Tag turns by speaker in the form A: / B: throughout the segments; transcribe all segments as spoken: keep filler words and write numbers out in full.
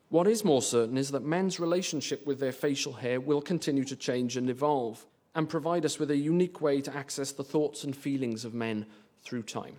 A: What is more certain is that men's relationship with their facial hair will continue to change and evolve, and provide us with a unique way to access the thoughts and feelings of men through time.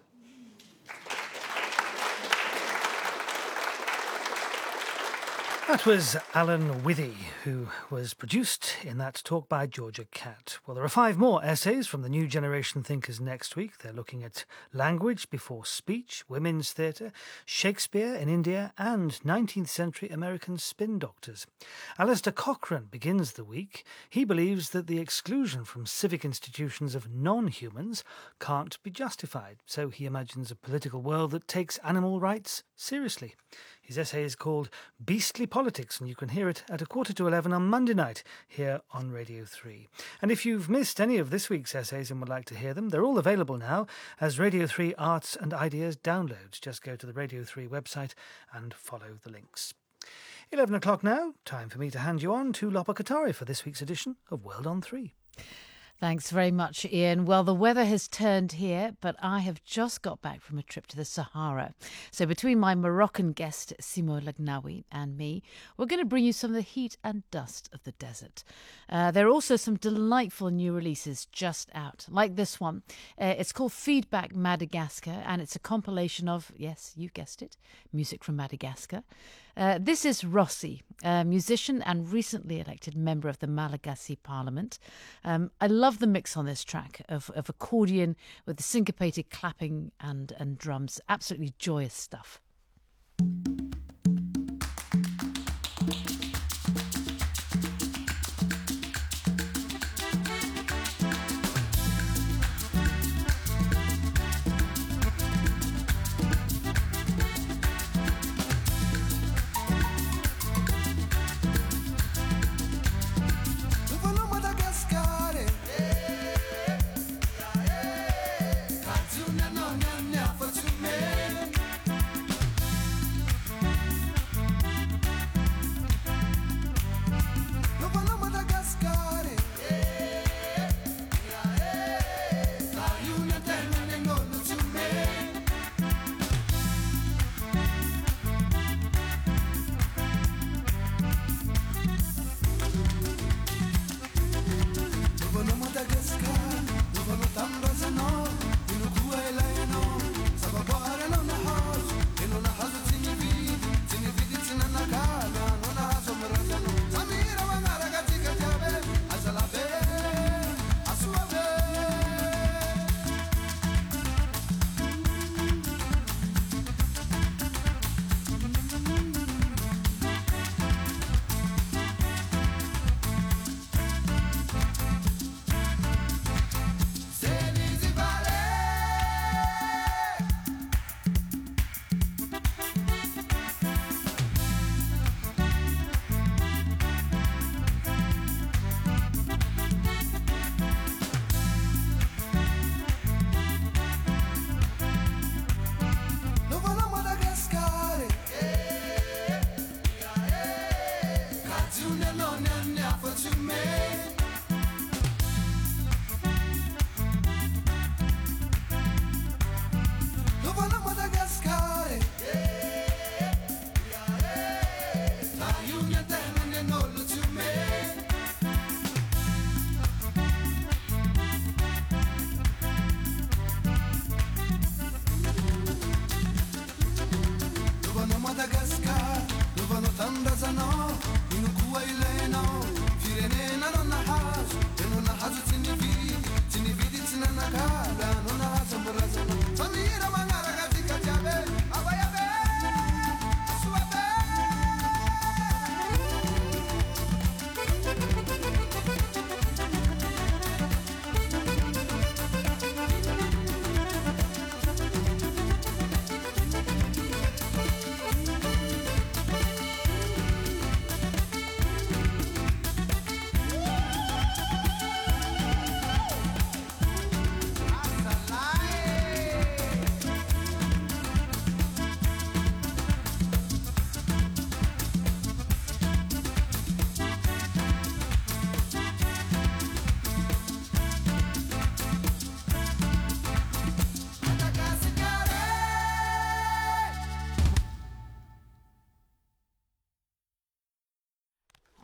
B: That was Alan Withy, who was produced in that talk by Georgia Catt. Well, there are five more essays from the New Generation thinkers next week. They're looking at language before speech, women's theatre, Shakespeare in India, and nineteenth century American spin doctors. Alistair Cochrane begins the week. He believes that the exclusion from civic institutions of non-humans can't be justified, so he imagines a political world that takes animal rights seriously. His essay is called Beastly Politics, and you can hear it at a quarter to eleven on Monday night here on Radio three. And if you've missed any of this week's essays and would like to hear them, they're all available now as Radio three Arts and Ideas downloads. Just go to the Radio three website and follow the links. eleven o'clock now, time for me to hand you on to Lopa Katari for this week's edition of World on three.
C: Thanks very much, Ian. Well, the weather has turned here, but I have just got back from a trip to the Sahara. So between my Moroccan guest, Simo Lagnawi, and me, we're going to bring you some of the heat and dust of the desert. Uh, there are also some delightful new releases just out, like this one. Uh, it's called Feedback Madagascar, and it's a compilation of, yes, you guessed it, music from Madagascar. Uh, this is Rossi, a musician and recently elected member of the Malagasy Parliament. Um, I love the mix on this track of, of accordion with the syncopated clapping and, and drums. Absolutely joyous stuff.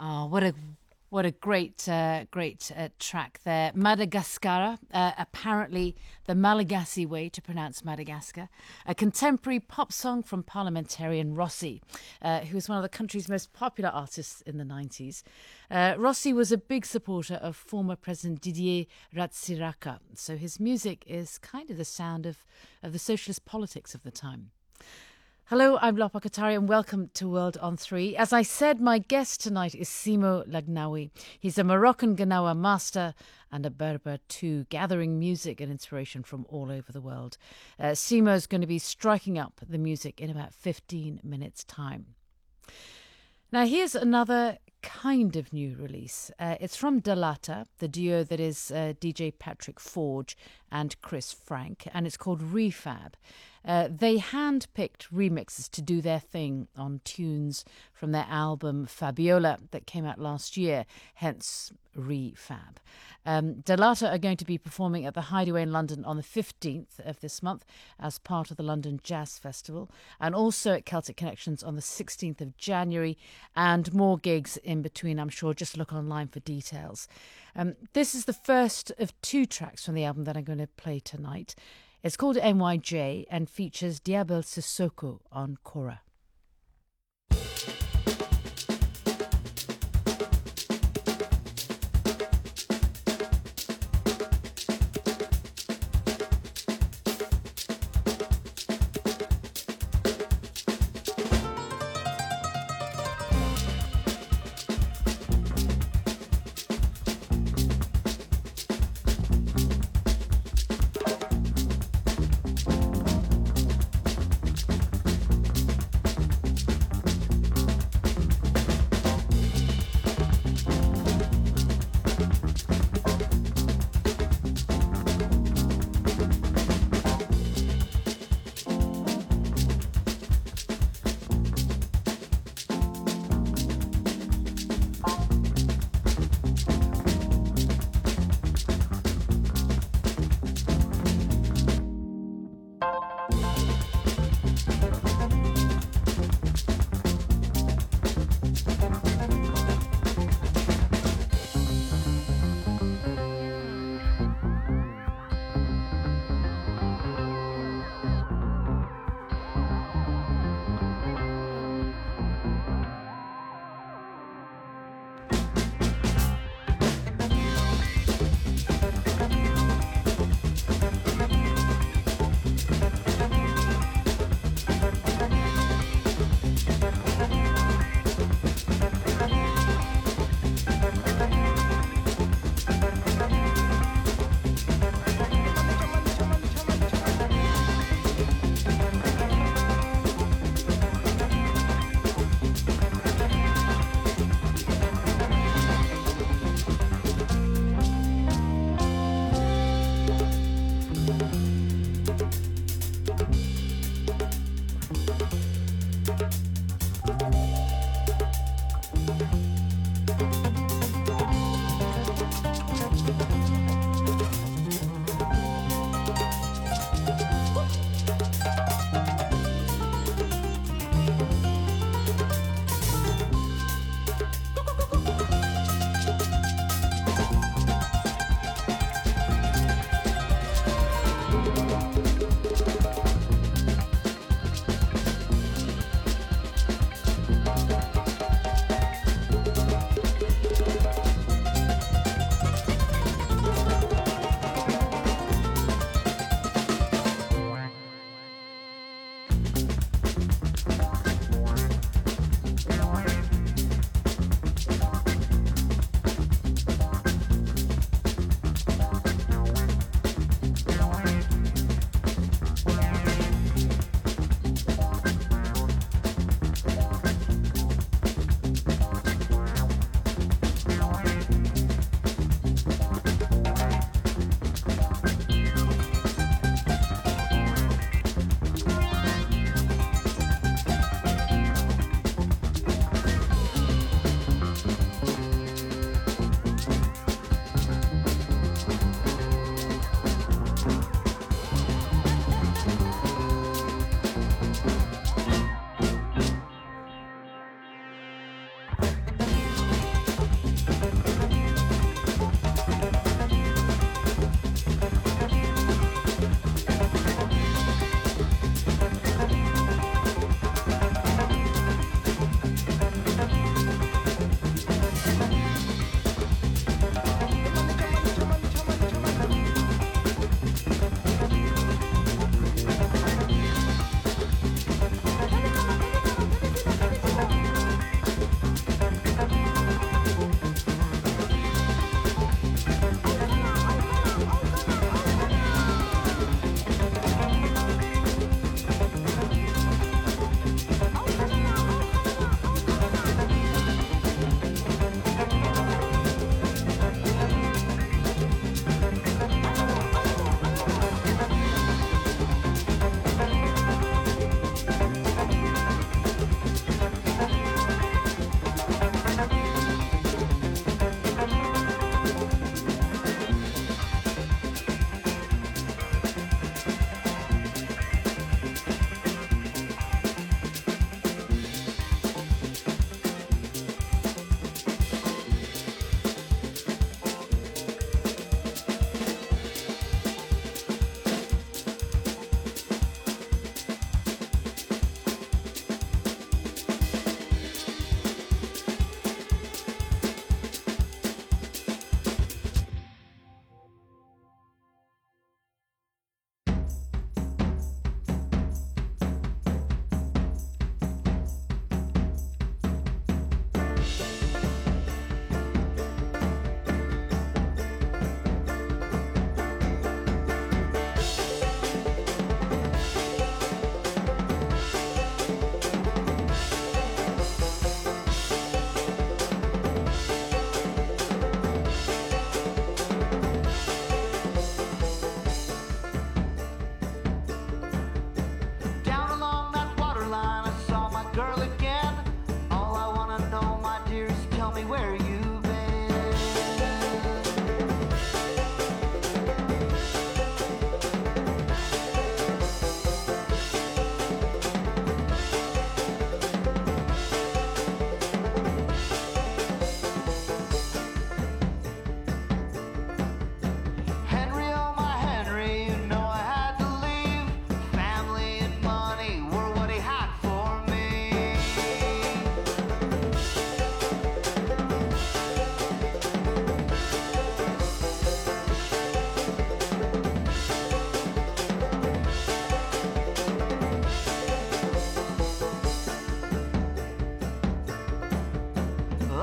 C: Oh, what a what a great uh, great uh, track there. Madagascar, uh, apparently the Malagasy way to pronounce Madagascar. A contemporary pop song from parliamentarian Rossi, uh, who was one of the country's most popular artists in the nineties. Uh, Rossi was a big supporter of former President Didier Ratsiraka, so his music is kind of the sound of, of the socialist politics of the time. Hello, I'm Lopa Katari and welcome to World on Three. As I said, my guest tonight is Simo Lagnawi. He's a Moroccan Gnawa master and a Berber too, gathering music and inspiration from all over the world. Uh, Simo's going to be striking up the music in about fifteen minutes' time. Now, here's another kind of new release. Uh, it's from Dalata, the duo that is uh, D J Patrick Forge and Chris Frank, and it's called Refab. Uh, they hand-picked remixes to do their thing on tunes from their album Fabiola that came out last year, hence Refab. Um, Dalata are going to be performing at the Hideaway in London on the fifteenth of this month as part of the London Jazz Festival, and also at Celtic Connections on the sixteenth of January, and more gigs in between, I'm sure. Just look online for details. Um, this is the first of two tracks from the album that I'm going to play tonight. It's called N Y J and features Diabel Sissoko on kora.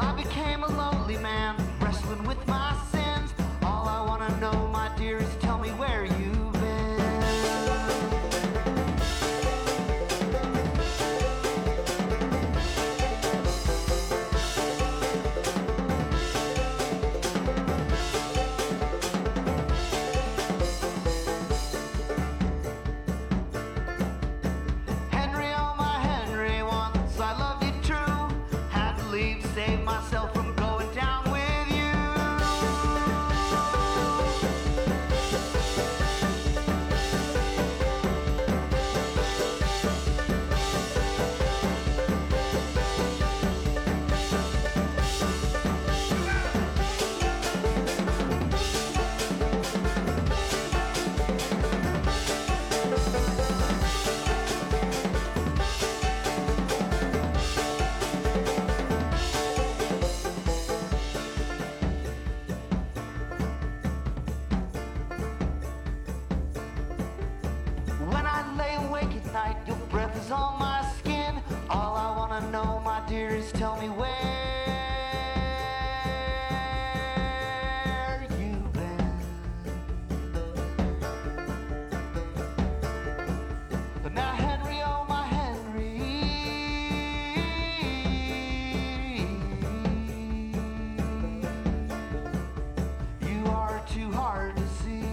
D: I became a lonely man, wrestling with my sins. All I want to know, my dear, is tell me where you've been. Henry, oh my Henry, once I loved you true. Had to leave, save myself from going down with you. When I lay awake at night, your breath is on my skin. All I want to know, my dear, is tell me where you've been. But now, Henry, oh my Henry, you are too hard to see.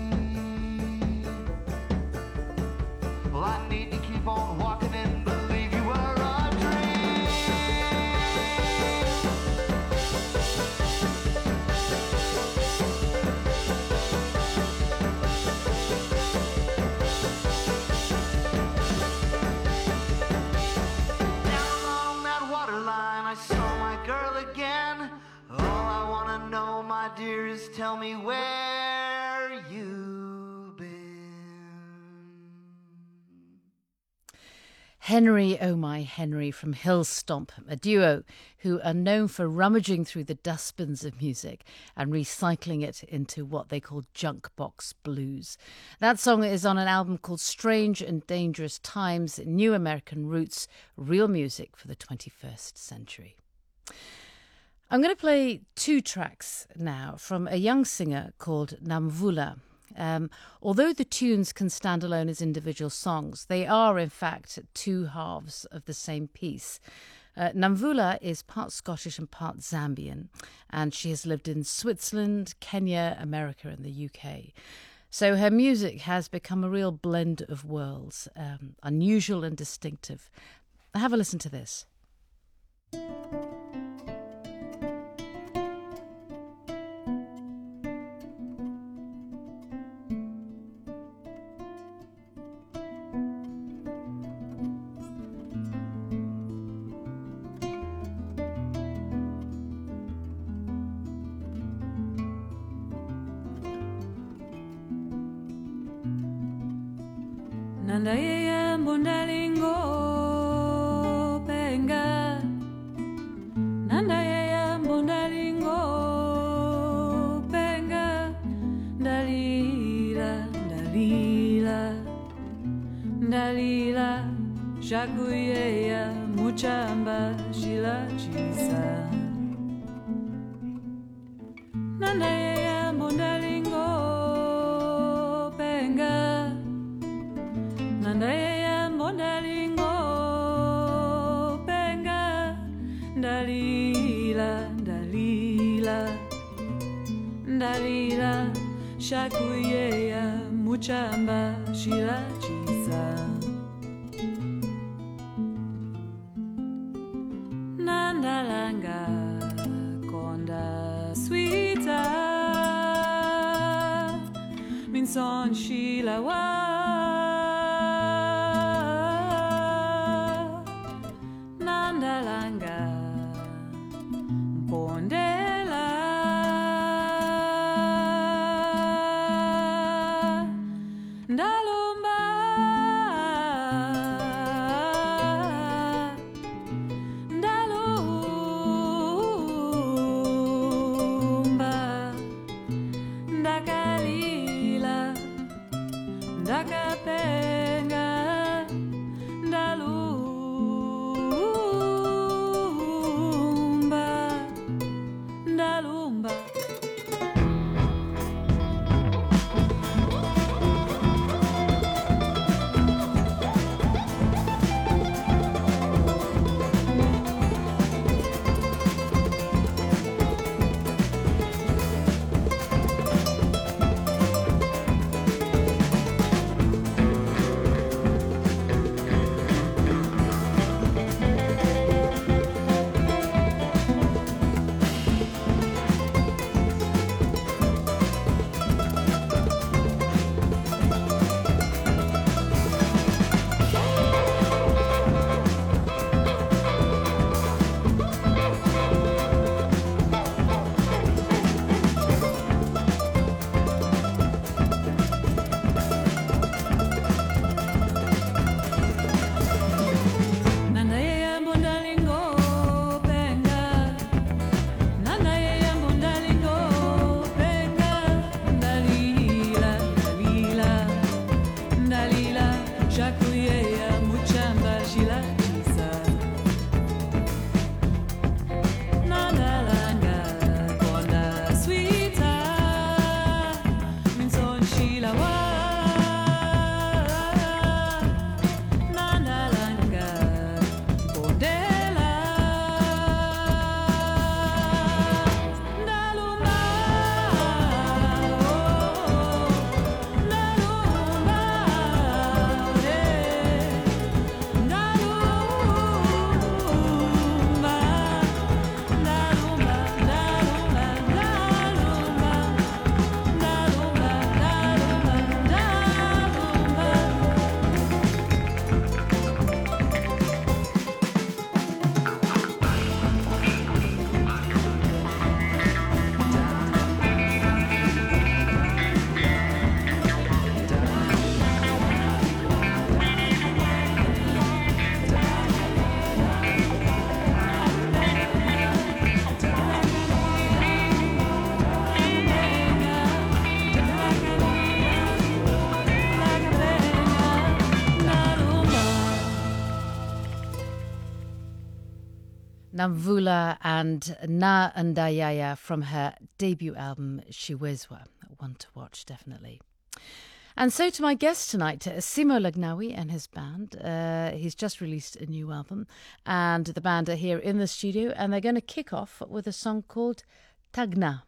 D: Well, I need to keep on walking and believe you were a dream. Down along that waterline, I saw my girl again. All I want to know, my dear, is tell me where you've been.
C: Henry, oh my Henry from Hillstomp, a duo who are known for rummaging through the dustbins of music and recycling it into what they call junk box blues. That song is on an album called Strange and Dangerous Times, New American Roots, Real Music for the twenty-first Century. I'm going to play two tracks now from a young singer called Namvula. Um, although the tunes can stand alone as individual songs, they are in fact two halves of the same piece. Uh, Namvula is part Scottish and part Zambian, and she has lived in Switzerland, Kenya, America and the U K. So her music has become a real blend of worlds, um, unusual and distinctive. Have a listen to this.
E: Nandaya mbondalingo penga Nandaya mbondalingo penga Dalila, dalila Dalila Shakuyeya muchamba shilachisa Nandaya mbondalingo penga Nandaya mbondalingo penga Dalila, dalila Dalila Shakuyeya muchamba shilachisa Nandalanga konda sweeta Min son shilawa Nandalanga Pondela Ndalumba Ndalumba Ndakalila
C: Namvula and Na Ndayaya from her debut album Shiwezwa. One to watch, definitely. And so to my guest tonight, Simo Lagnawi and his band. Uh, he's just released a new album, and the band are here in the studio, and they're going to kick off with a song called Tagna.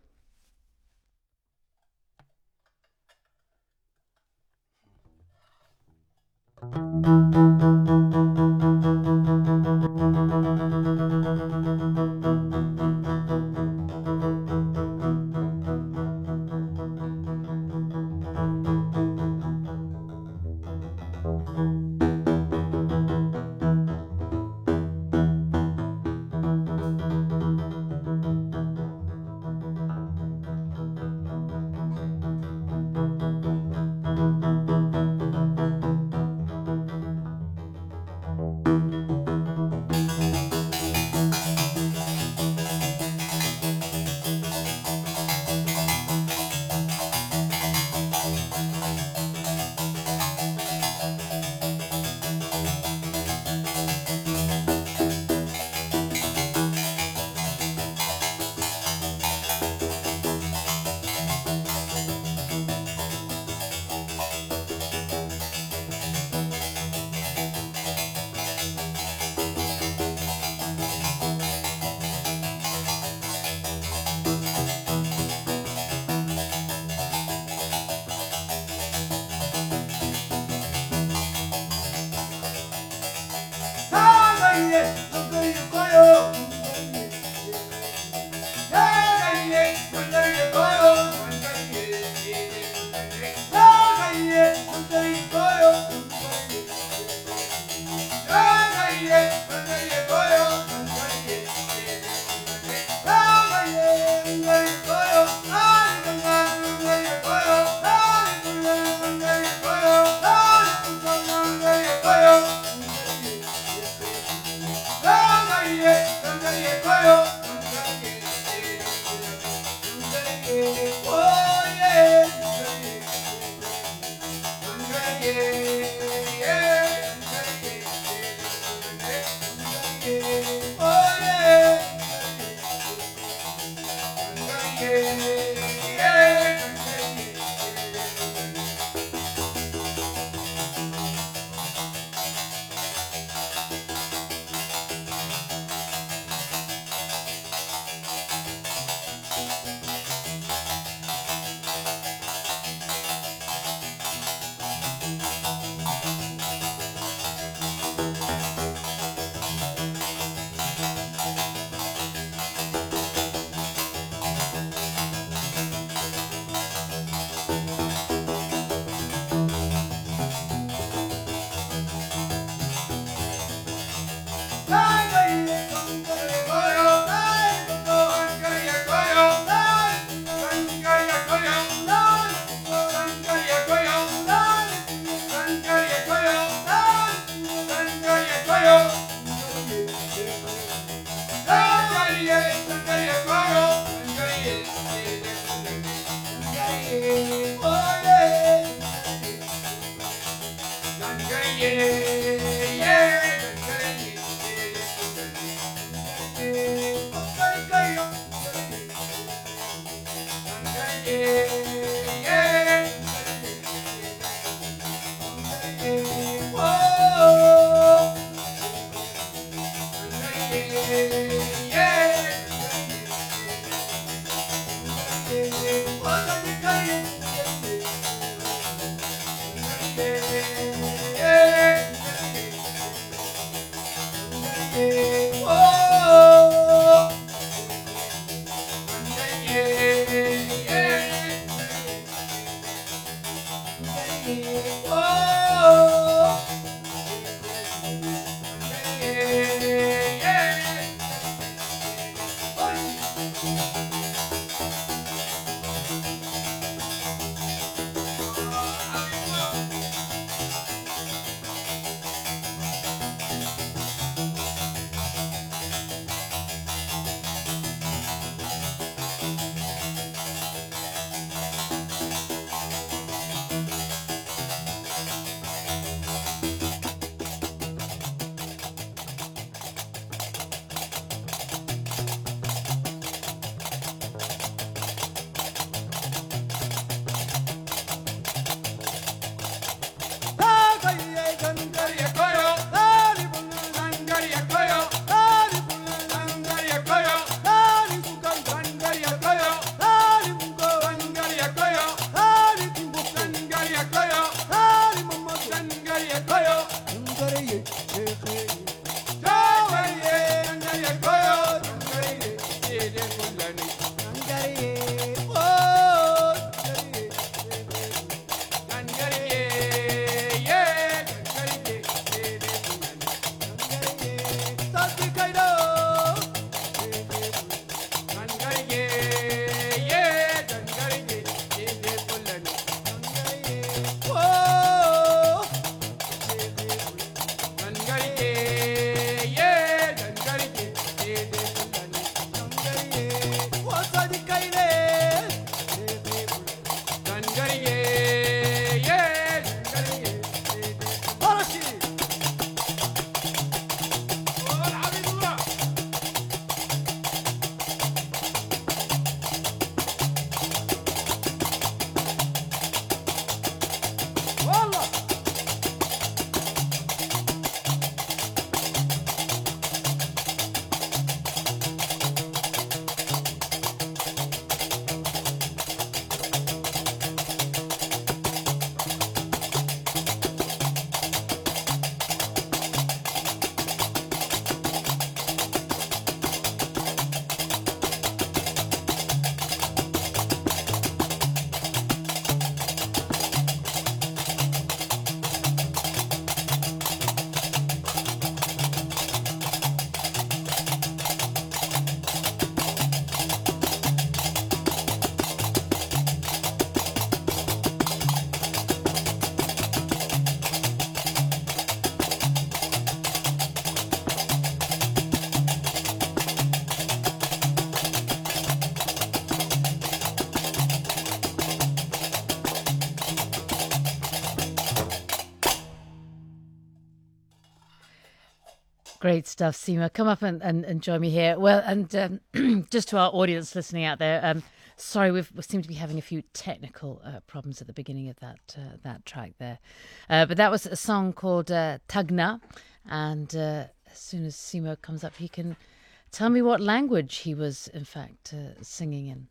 C: Great stuff, Seema. Come up and, and, and join me here. Well, and um, just to our audience listening out there, um, sorry, we've, we seem to be having a few technical uh, problems at the beginning of that uh, that track there. Uh, but that was a song called uh, Tagna. And uh, as soon as Seema comes up, he can tell me what language he was, in fact, uh, singing in.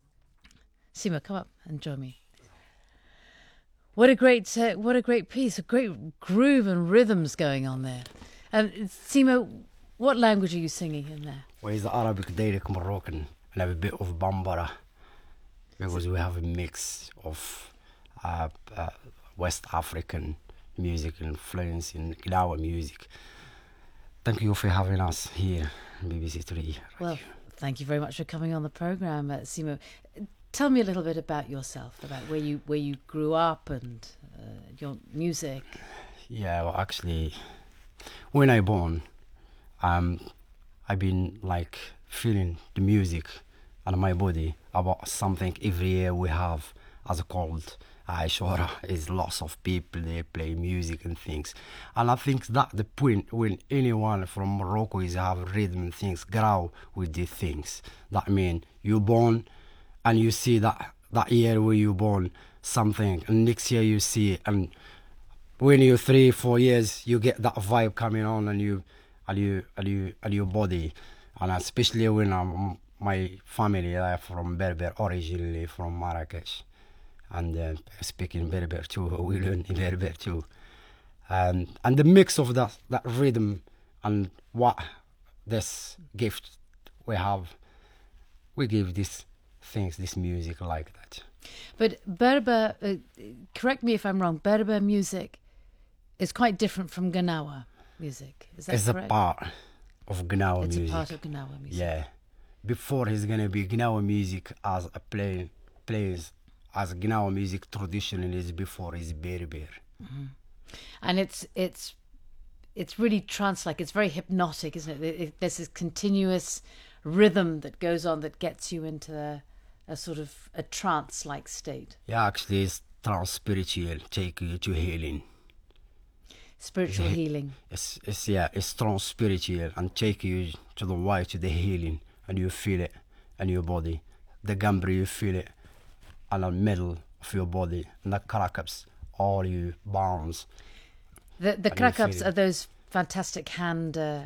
C: Seema, come up and join me. What a great, uh, what a great piece! A great groove and rhythms going on there. Um, Seema, what language are you singing in there?
F: Well, it's the Arabic, Dialect, Moroccan, and have a bit of Bambara, because we have a mix of uh, uh, West African music influence in, in our music. Thank you for having us here, B B C Three.
C: Well, thank you very much for coming on the program, uh, Seema. Tell me a little bit about yourself, about where you where you grew up and uh, your music.
F: Yeah, well, actually, when I born, um, I've been like feeling the music and my body about something every year we have as a called Ashura. Is lots of people, they play music and things, and I think that the point when anyone from Morocco is have rhythm and things grow with these things. That mean you born and you see that that year where you born something, and next year you see it, and when you're three, four years, you get that vibe coming on, and you, and you, and you, and your body, and especially when I'm, my family are from Berber, originally from Marrakesh, and uh, speaking Berber too. We learn Berber too, and and the mix of that that rhythm and what this gift we have, we give these things, this music like that.
C: But Berber, uh, correct me if I'm wrong, Berber music is quite different from Gnawa music. Is that
F: it's
C: correct?
F: It's a part of Gnawa
C: it's
F: music.
C: It's a part of Gnawa music.
F: Yeah. Before he's going to be Gnawa music as a play, plays as Gnawa music traditionally is before is Berber.
C: Mm-hmm. And it's it's it's really trance-like. It's very hypnotic, isn't it? It, it? There's this continuous rhythm that goes on that gets you into a, a sort of a trance-like state.
F: Yeah, actually it's trans-spiritual, take you to healing.
C: Spiritual
F: yeah.
C: healing.
F: It's, it's, yeah, it's trans-spiritual and take you to the way, to the healing, and you feel it in your body. The gambri, you feel it in the middle of your body, and the karakas, all you bounce.
C: The the karakas are those fantastic hand uh,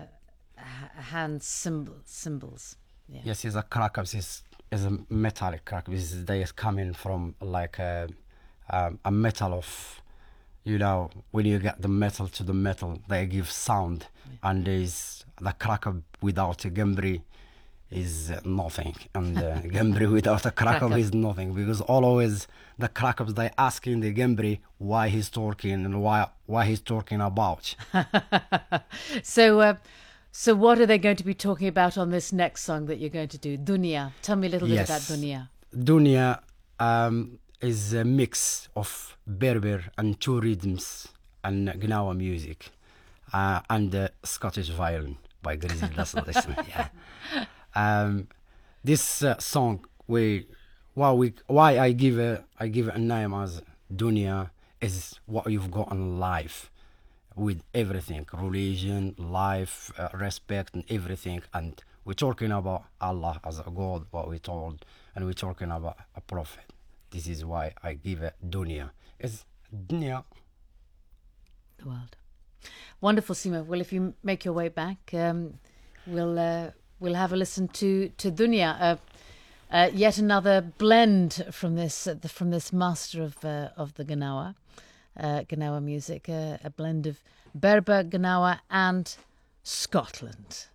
C: hand symbol, symbols. Yeah.
F: Yes, it's a karakas is is a metallic karakas. They is coming from like a um, a metal of, you know, when you get the metal to the metal, they give sound, yeah. And there's the cracker without a gambri is uh, nothing, and uh, Gambri without a cracker is nothing, because always the crackers they asking the Gambri why he's talking and why why he's talking about.
C: So, uh, so what are they going to be talking about on this next song that you're going to do? Dunya. Tell me a little
F: Yes.
C: bit about Dunya.
F: Dunya um, is a mix of Berber and two rhythms and Gnawa music, uh, and uh, Scottish violin by Grizzly Listen. Yeah. Um, this uh, song, we why we why I give a I give it a name as Dunya is what you've got in life, with everything, religion, life, uh, respect, and everything. And we're talking about Allah as a God, what we told, and we're talking about a prophet. This is why I give it Dunya. It's Dunya.
C: The world. Wonderful, Simo. Well, if you make your way back, um, we'll uh, we'll have a listen to to Dunya, uh, uh, yet another blend from this uh, the, from this master of uh, of the Gnawa, uh, Gnawa music, uh, a blend of Berber, Gnawa, and Scotland.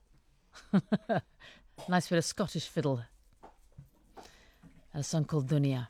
C: Nice bit of Scottish fiddle. A song called Dunya.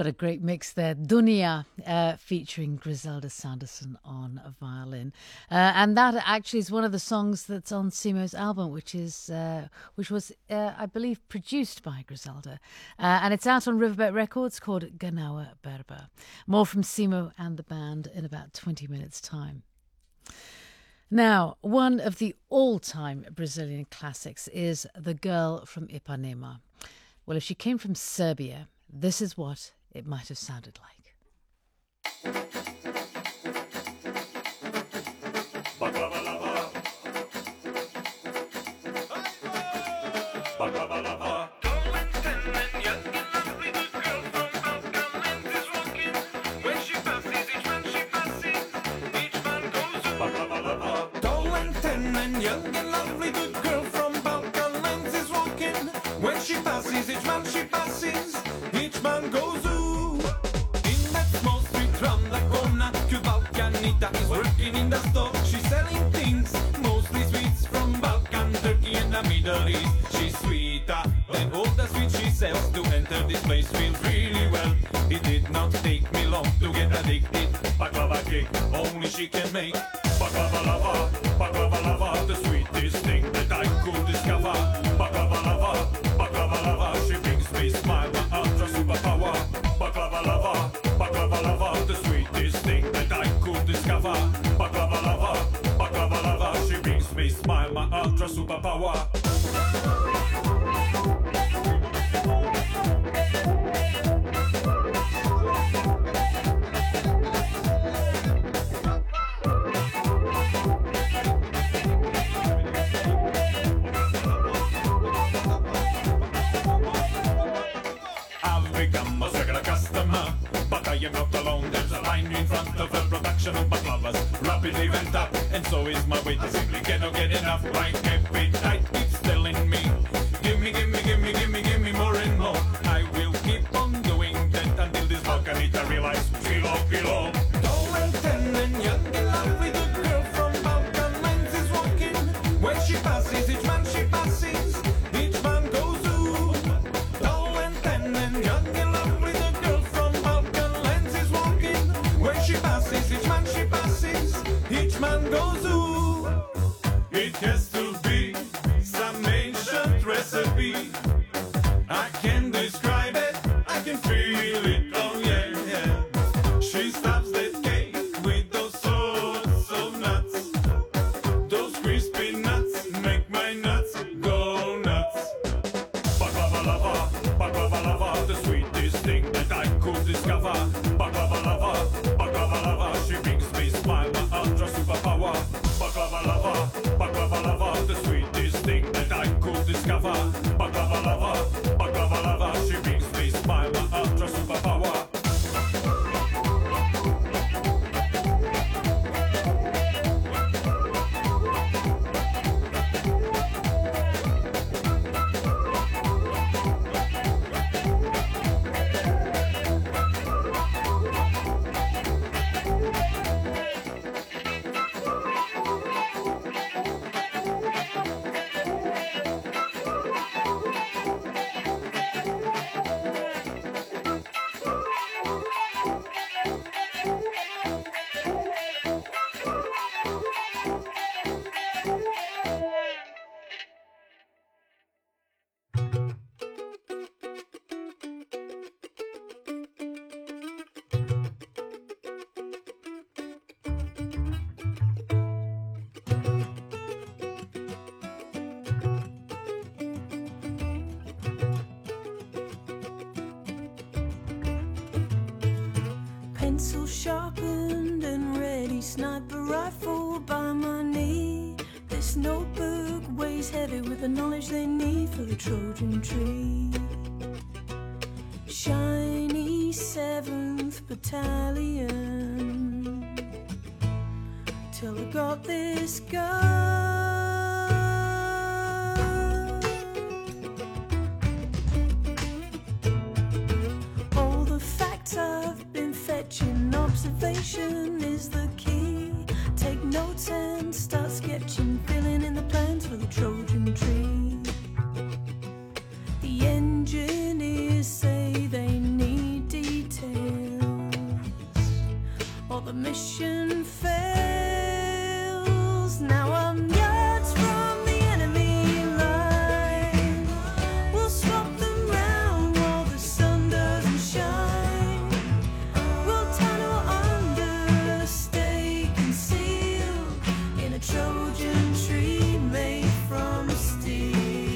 C: What a great mix there. Dunia, uh, featuring Griselda Sanderson on a violin. Uh, and that actually is one of the songs that's on Simo's album, which is uh, which was, uh, I believe, produced by Griselda. Uh, and it's out on Riverboat Records, called Ganawa Berber. More from Simo and the band in about twenty minutes' time. Now, one of the all-time Brazilian classics is The Girl from Ipanema. Well, if she came from Serbia, this is what it might have sounded like.
G: Young and lovely, good girl from Balkan lands is walking. When she passes, each man she passes, each man goes ooh. In that small street round La Cona, Balkanita is working in the store. She's selling things, mostly sweets from Balkan, Turkey and the Middle East. She's sweeter than all the sweets she sells. To enter this place feels really well. It did not take me long to get addicted. Baklava cake, only she can make. Baklava lava, baklava lava, the sweetest thing that I could discover. Baklava lava, baklava lava, she brings me smile, my ultra superpower. Baklava lava, baklava lava, the sweetest thing that I could discover. Baklava lava, baklava lava, she brings me smile, my ultra superpower. I am not alone, there's a line in front of a production of baklavas rapidly went up, and so is my weight. I simply cannot get enough. My appetite keeps telling me, give me, give me, give me, give me, give me more and more. I will keep on doing that until this Balkanita realize kilo, kilo. Tall and tan and young and lovely, the girl from Balkan lands is walking. When she passes, each man she passes, each man goes ooh. Tall and tan and young and lovely, the girl from Balkan lands is walking. When she passes, each man she passes, each man goes ooh. It has to be some ancient recipe. I can describe it, I can feel it, oh yeah, yeah. She stuffs that cake with those sorts of nuts. Those crispy nuts make my nuts go nuts. Baklava lava, baklava lava, the sweetest thing that I could discover. Baklava lava, baklava lava, she brings me smile, my ultra superpower. Baklava lava, baklava lava, the sweetest thing that I could discover. Baklava lava, baklava lava, she brings me smile, my ultra superpower.
E: Pencil sharpened and ready, sniper rifle by my knee. This notebook weighs heavy with the knowledge they need for the Trojan tree. Shiny seventh Battalion, till I got this gun. All the facts I've been fetching, observation is the key. Take notes and start sketching, filling in the plans for the Trojan tree. The engineers say they need details. the mission fails. Now I'm yards from the enemy line. We'll swap them round while the sun doesn't shine. We'll tunnel under, stay concealed in a Trojan tree made from steel.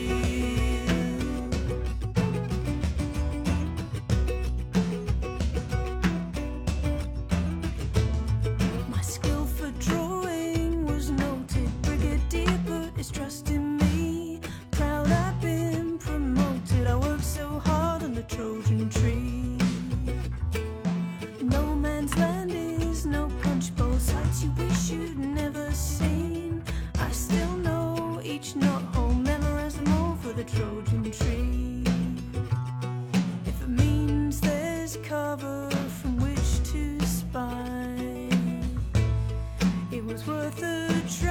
E: My skill for drawing was noted, brigadier put his trust in me. Proud I've been promoted, I worked so hard on the Trojan tree. No man's land is no punch bowl, sights you wish you'd never seen. I still know each knot hole, memorize them all for the Trojan tree. If it means there's cover from which to spy, it was worth a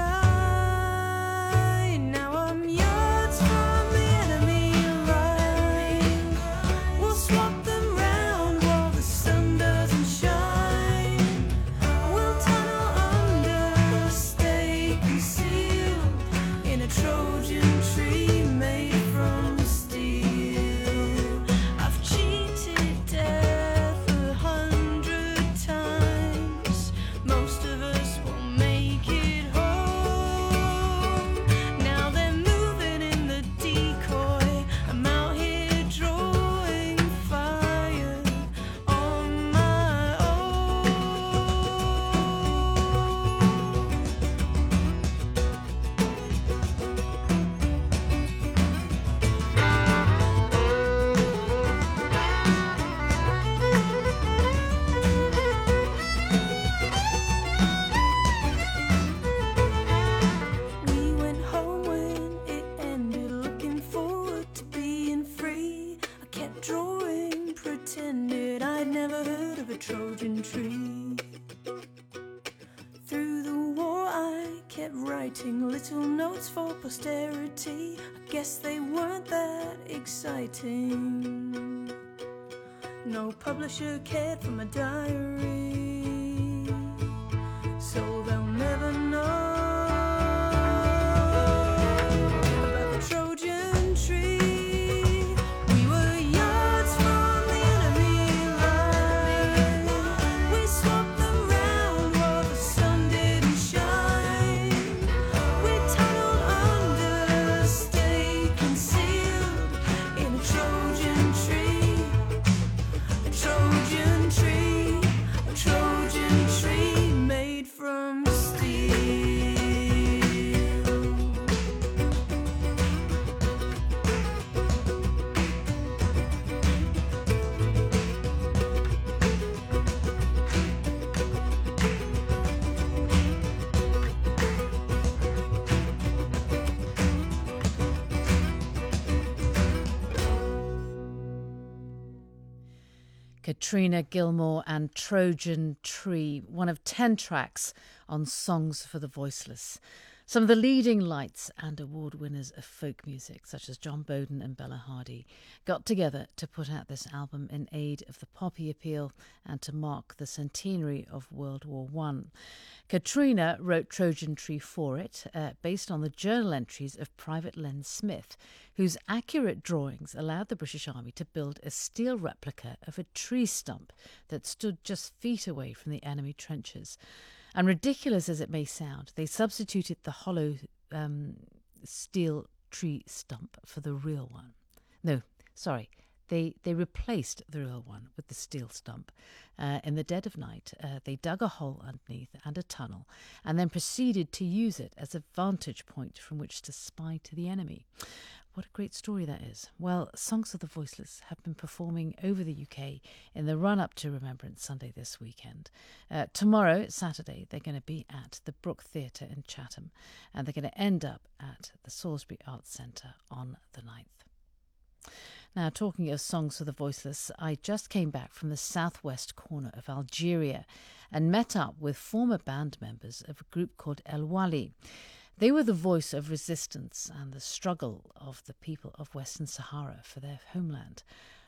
E: try. Now I'm yards from the enemy line. We'll swap them round while the sun doesn't shine. We'll tunnel under, stay concealed in a Trojan tree made from steel. I've cheated death a hundred times. Most of us won't make it home. Now they're moving in the decoy. I'm out here drawing fire on my own. We went home when it ended, looking forward to being free. I kept drawing, pretended I'd never heard of a Trojan tree. Through the war I kept writing little notes for posterity. I guess they weren't that exciting. No publisher cared for my diary, so they'll never know about the Trojan tree. We were yards from the enemy line. We swapped them round while the sun didn't shine. We tunneled under, stayed concealed in a Trojan tree. A Trojan tree, a Trojan tree made from steel.
C: Katrina Gilmore and Trojan Tree, one of ten tracks on Songs for the Voiceless. Some of the leading lights and award winners of folk music, such as John Bowden and Bella Hardy, got together to put out this album in aid of the poppy appeal and to mark the centenary of World War One. Katrina wrote Trojan Tree for it, uh, based on the journal entries of Private Len Smith, whose accurate drawings allowed the British Army to build a steel replica of a tree stump that stood just feet away from the enemy trenches. And ridiculous as it may sound, they substituted the hollow um, steel tree stump for the real one. No, sorry, they they replaced the real one with the steel stump. Uh, in the dead of night, uh, they dug a hole underneath and a tunnel, and then proceeded to use it as a vantage point from which to spy to the enemy. What a great story that is. Well, Songs of the Voiceless have been performing over the U K in the run-up to Remembrance Sunday this weekend. Uh, tomorrow, Saturday, they're going to be at the Brook Theatre in Chatham, and they're going to end up at the Salisbury Arts Centre on the ninth. Now, talking of Songs for the Voiceless, I just came back from the southwest corner of Algeria and met up with former band members of a group called El Wali. They were the voice of resistance and the struggle of the people of Western Sahara for their homeland.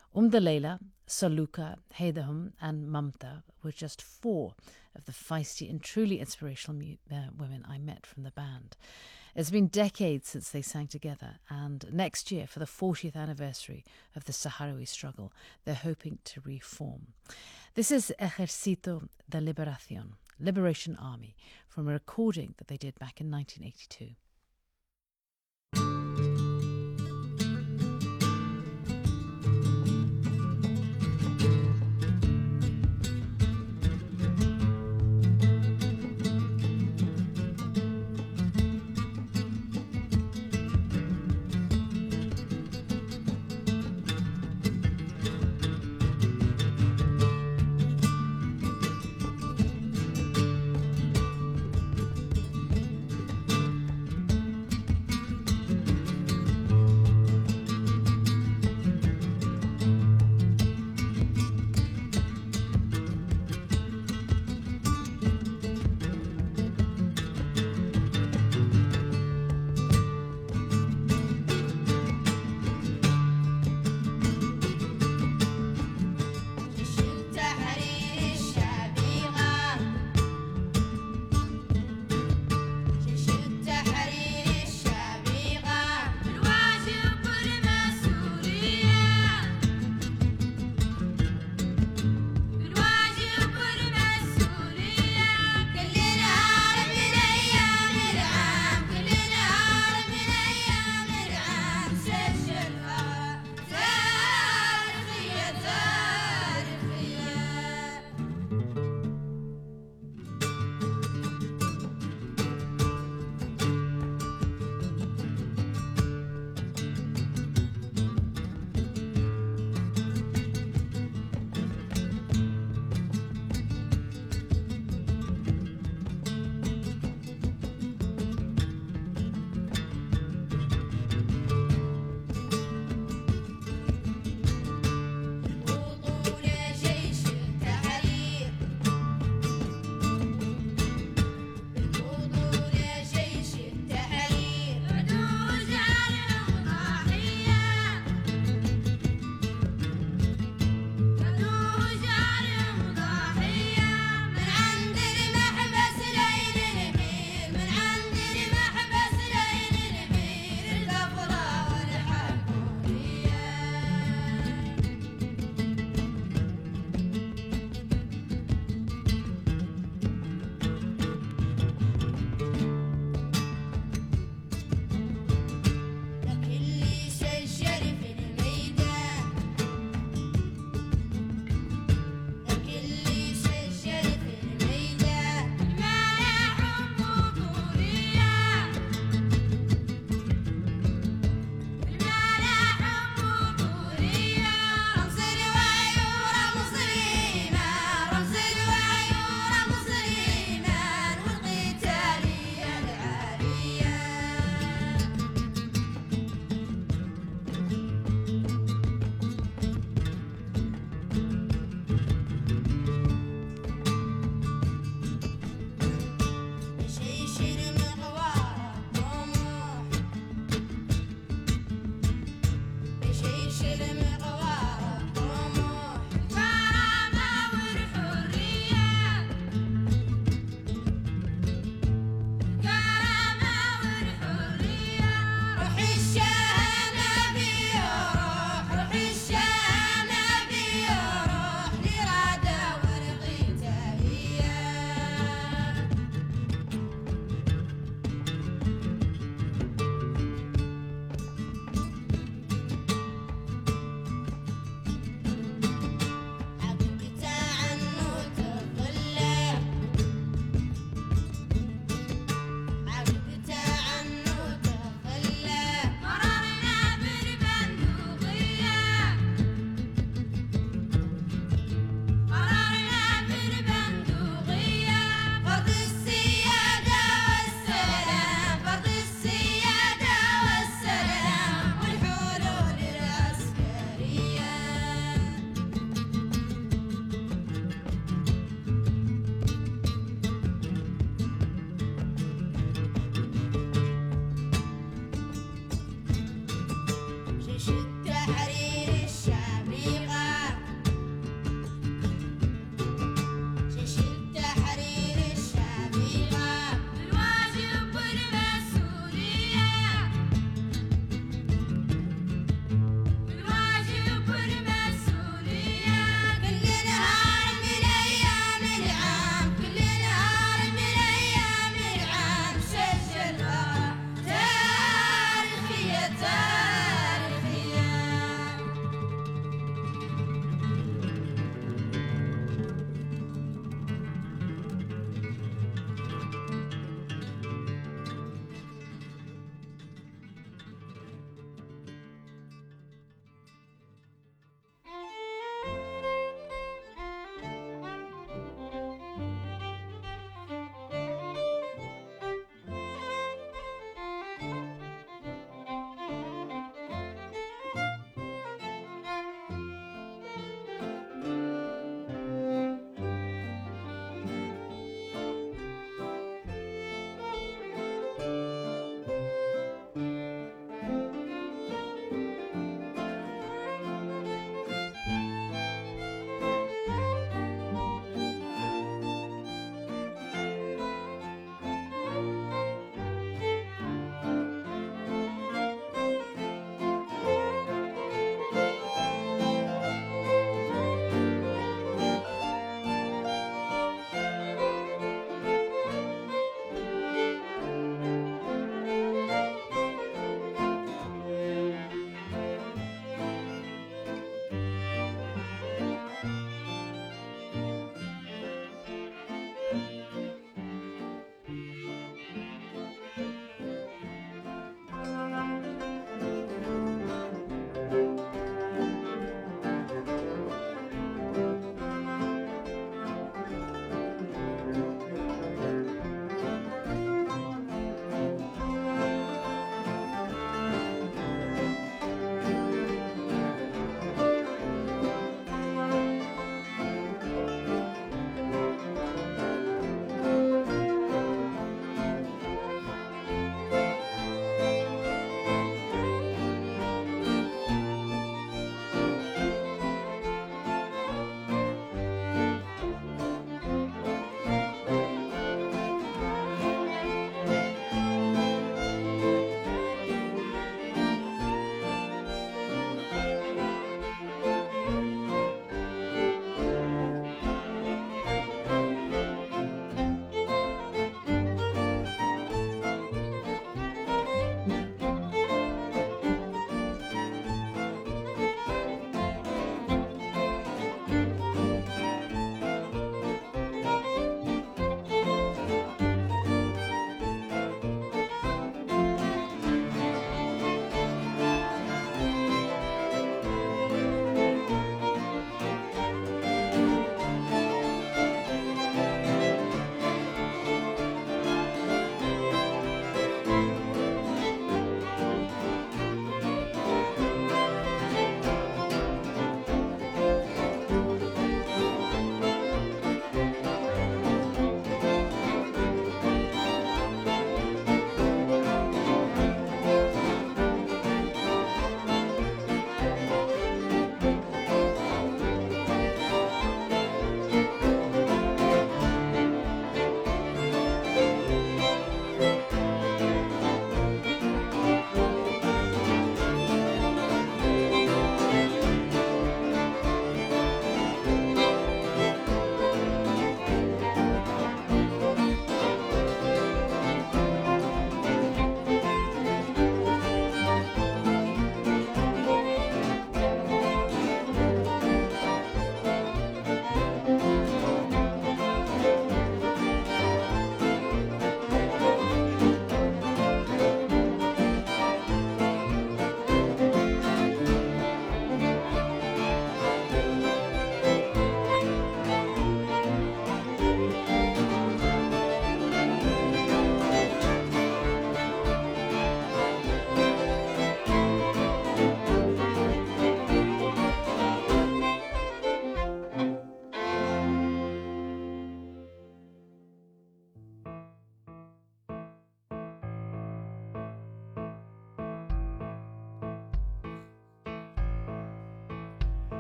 C: Umdalela, Saluka, Hedahum, and Mamta were just four of the feisty and truly inspirational mu- uh, women I met from the band. It's been decades since they sang together, and next year, for the fortieth anniversary of the Sahrawi struggle, they're hoping to reform. This is Ejército de Liberación, Liberation Army, from a recording that they did back in nineteen eighty-two.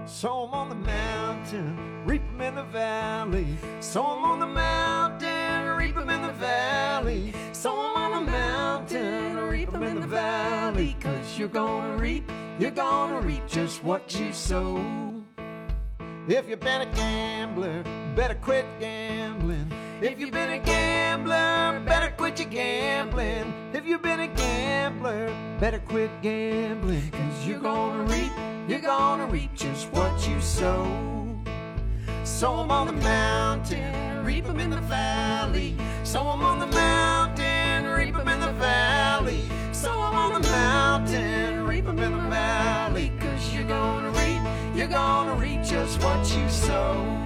H: Sow 'em on the mountain, reap 'em in the valley. Sow 'em on the mountain, reap 'em in the valley. Sow 'em on the mountain, reap 'em in the valley. 'Cause you're gonna reap, you're gonna reap just what you sow. If you've been a gambler, better quit gambling. If you've been a gambler, better quit your gambling. If you've been a gambler, better quit gambling. 'Cause you're gonna reap, you're gonna reap just what you sow. Sow 'em on the mountain, reap 'em in the valley. Sow 'em on the mountain, reap 'em in the valley. Sow 'em on the mountain, reap 'em in the valley. 'Cause you're gonna reap, you're gonna reap just what you sow.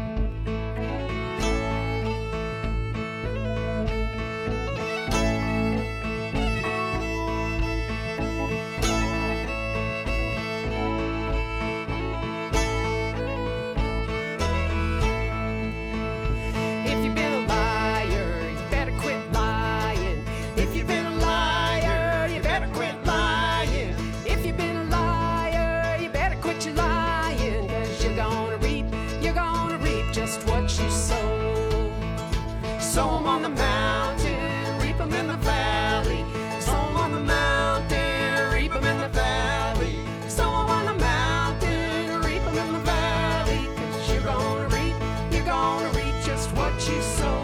H: Sow 'em on the mountain, reap 'em in the valley. Sow 'em on the mountain, reap 'em in the valley. Sow 'em on the mountain, reap 'em in the valley. 'Cause you're gonna reap, you're gonna reap just what you sow.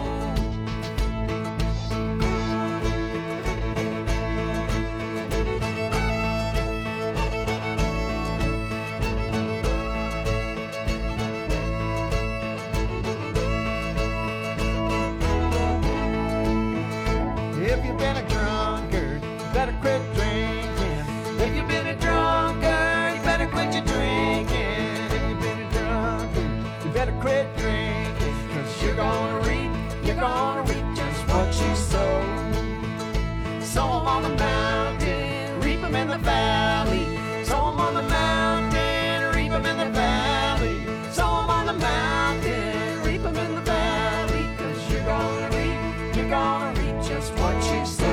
H: If you've been a drunkard, you better quit drinking. If you've been a drunkard, you better quit your drinking. If you've been a drunkard, you better quit drinking. 'Cause you're gonna reap, you're gonna reap just what you sow. Sow 'em on the mountain, reap 'em in the valley. Sow 'em on the mountain, reap 'em in the valley. Sow 'em on the mountain, reap 'em in the valley. 'Cause you're gonna reap, you're gonna reap just what you sow.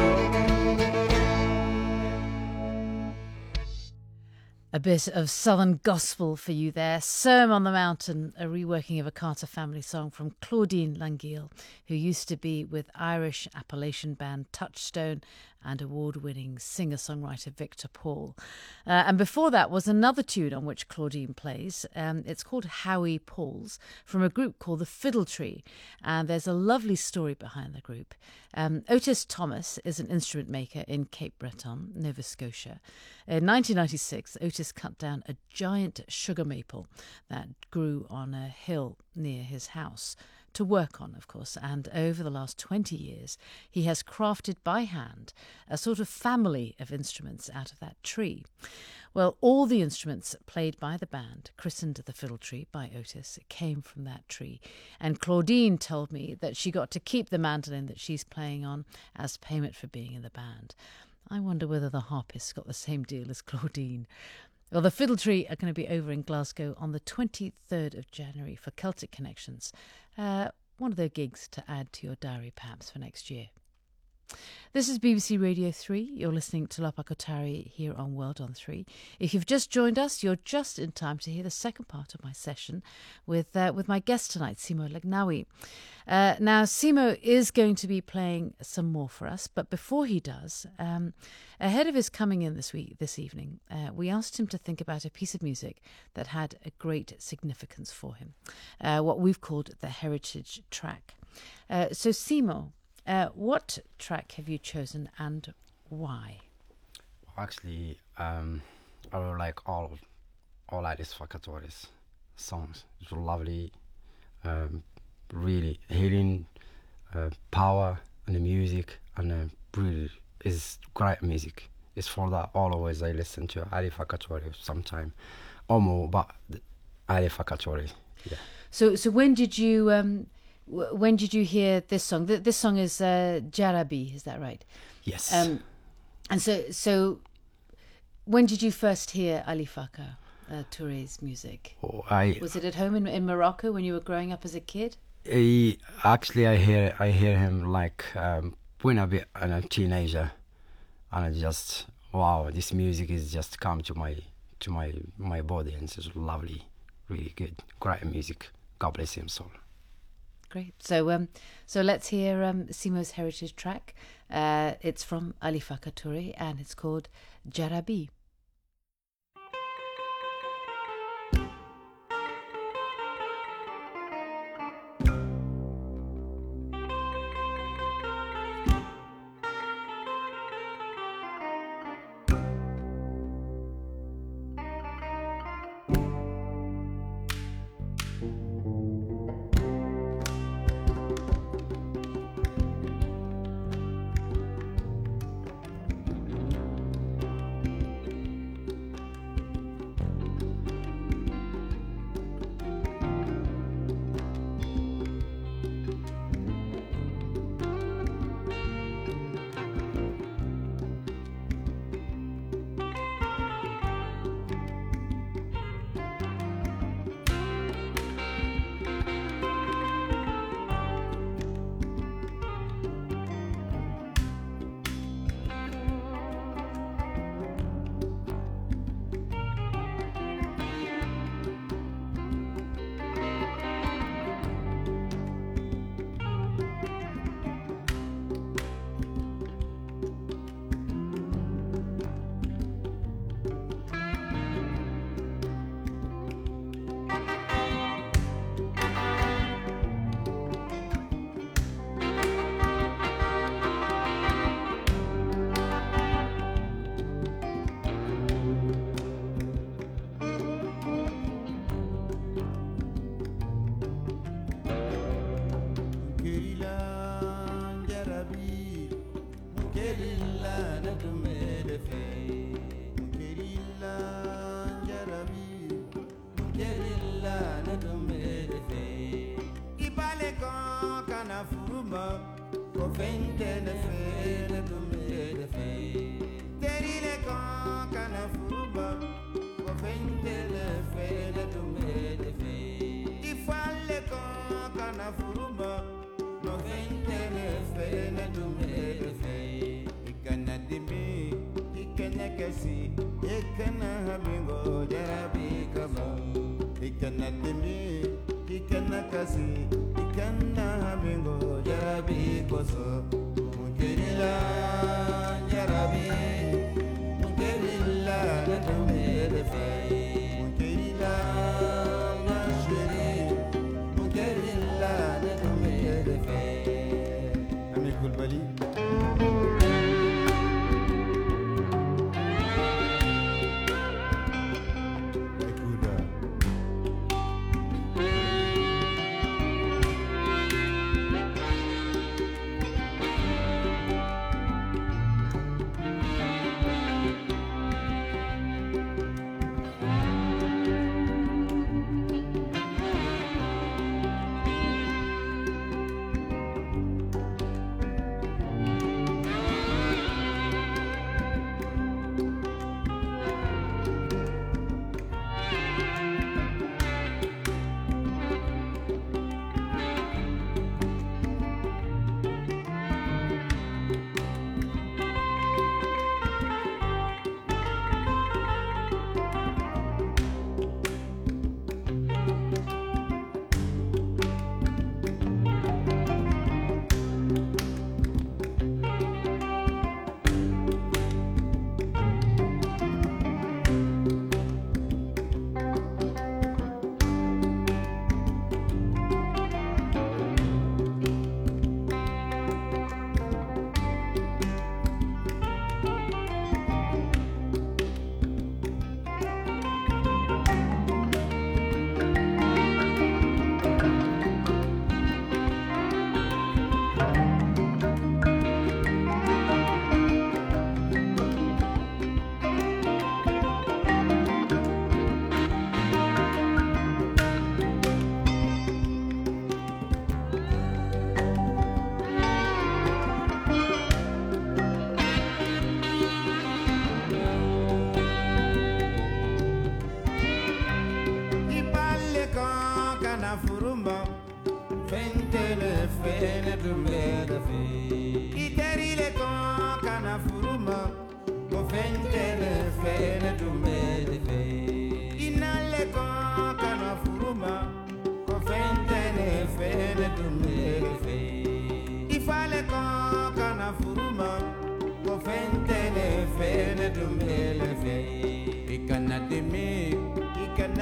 C: A bit of Southern gospel for you there. Sow 'em on the Mountain, a reworking of a Carter family song from Claudine Langeal, who used to be with Irish Appalachian band Touchstone and award-winning singer-songwriter Victor Paul. Uh, and before that was another tune on which Claudine plays. Um, it's called Howie Pauls, from a group called the Fiddle Tree. And there's a lovely story behind the group. Um, Otis Thomas is an instrument maker in Cape Breton, Nova Scotia. In nineteen ninety-six, Otis cut down a giant sugar maple that grew on a hill near his house to work on, of course, and over the last twenty years he has crafted by hand a sort of family of instruments out of that tree. Well, all the instruments played by the band, christened the Fiddle Tree by Otis, came from that tree. And Claudine told me that she got to keep the mandolin that she's playing on as payment for being in the band. I wonder whether the harpists got the same deal as Claudine. Well, the Fiddle Tree are going to be over in Glasgow on the twenty-third of January for Celtic Connections. Uh, one of their gigs to add to your diary perhaps for next year. This is B B C Radio three. You're listening to Lapa Kotari here on World on three. If you've just joined us, you're just in time to hear the second part of my session with uh, with my guest tonight, Simo Legnawi. Uh, now, Simo is going to be playing some more for us, but before he does, um, ahead of his coming in this week, this evening, uh, we asked him to think about a piece of music that had a great significance for him, uh, what we've called the heritage track. Uh, so, Simo, Uh, what track have you chosen and why?
F: Actually, um, I really like all all Alice Fakatore's songs. It's lovely, um, really healing, uh, power, and the music, and uh, really is great music. It's for that always I listen to Ali Fakatore sometime, or more, but Ali Fakatore, yeah.
C: So, so when did you? Um, When did you hear this song? This song is uh, Jarabi, is that right?
F: Yes.
C: Um, and so, so when did you first hear Ali Faka uh, Touré's music?
F: Oh, I,
C: Was it at home in, in Morocco when you were growing up as a kid?
F: I, actually, I hear I hear him like um, when I was a teenager, and I just wow, this music is just come to my to my my body, and it's just lovely. really good, great music. God bless him soul.
C: Great. So um, so let's hear um, Simo's heritage track. Uh, it's from Ali Fakaturi and it's called Jarabi.
H: Fente le fene tu me de fe. Inale con cana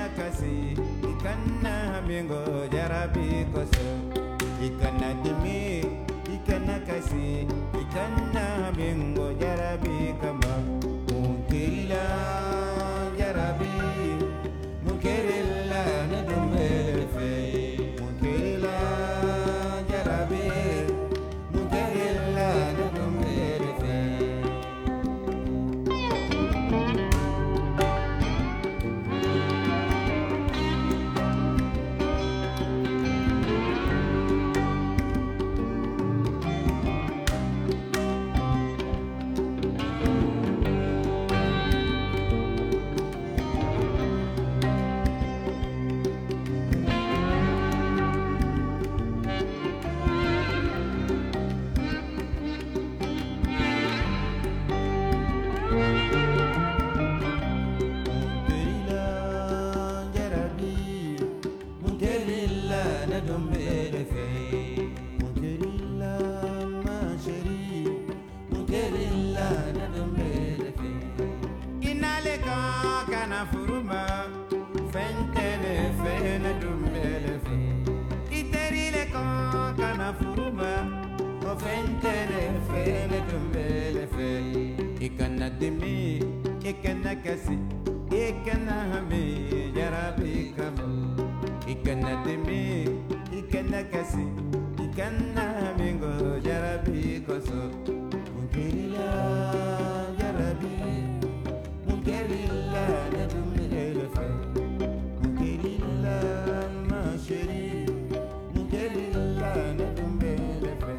I: kasi ikanna mingo jarabi koso ikanna dimi ikanna kasi ikanna mingo jarabi kama munkirila jarabi munkirila nadumele fe munkirila jarabi munkirila nadumele fe dimi ikana kasi ikana hami jarabi kama ikana dimi ikana kasi ikana hami go jarabi koso munkirila jarabi munkirila nadumele fe munkirila ma sheri munkirila nadumele fe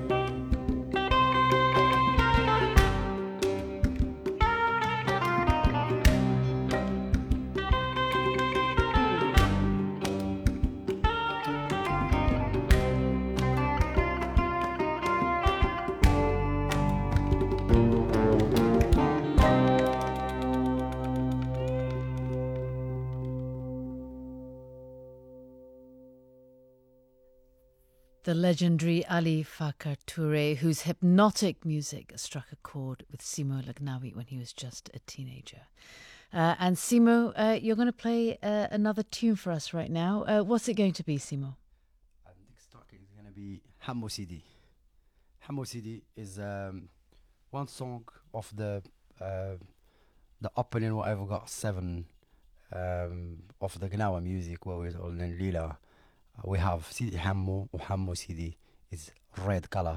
C: The legendary Ali Farka Touré, whose hypnotic music struck a chord with Simo Lagnawi when he was just a teenager. Uh, and Simo, uh, you're going to play uh, another tune for us right now. Uh, what's it going to be, Simo?
F: I think it's going to be Hammo Sidi. Hammo Sidi is um, one song of the uh, the opening what I've got seven um, of the Gnawa music where we're all in Lila. Uh, we have Sidi Hammo or Hammo Sidi is red color.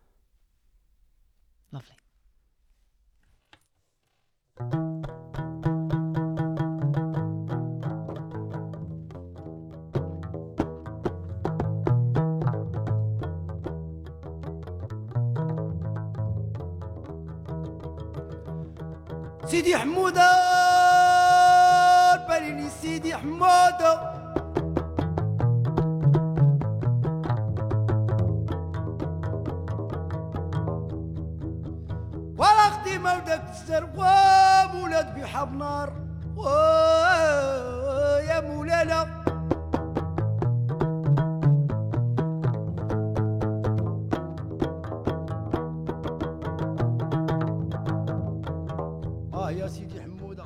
C: Lovely.
J: سيدي حمودة باليني سيدي حمودة ولا اختي مودك السروام ولاد بحب نار يا مولانا اه يا سيدي حمودة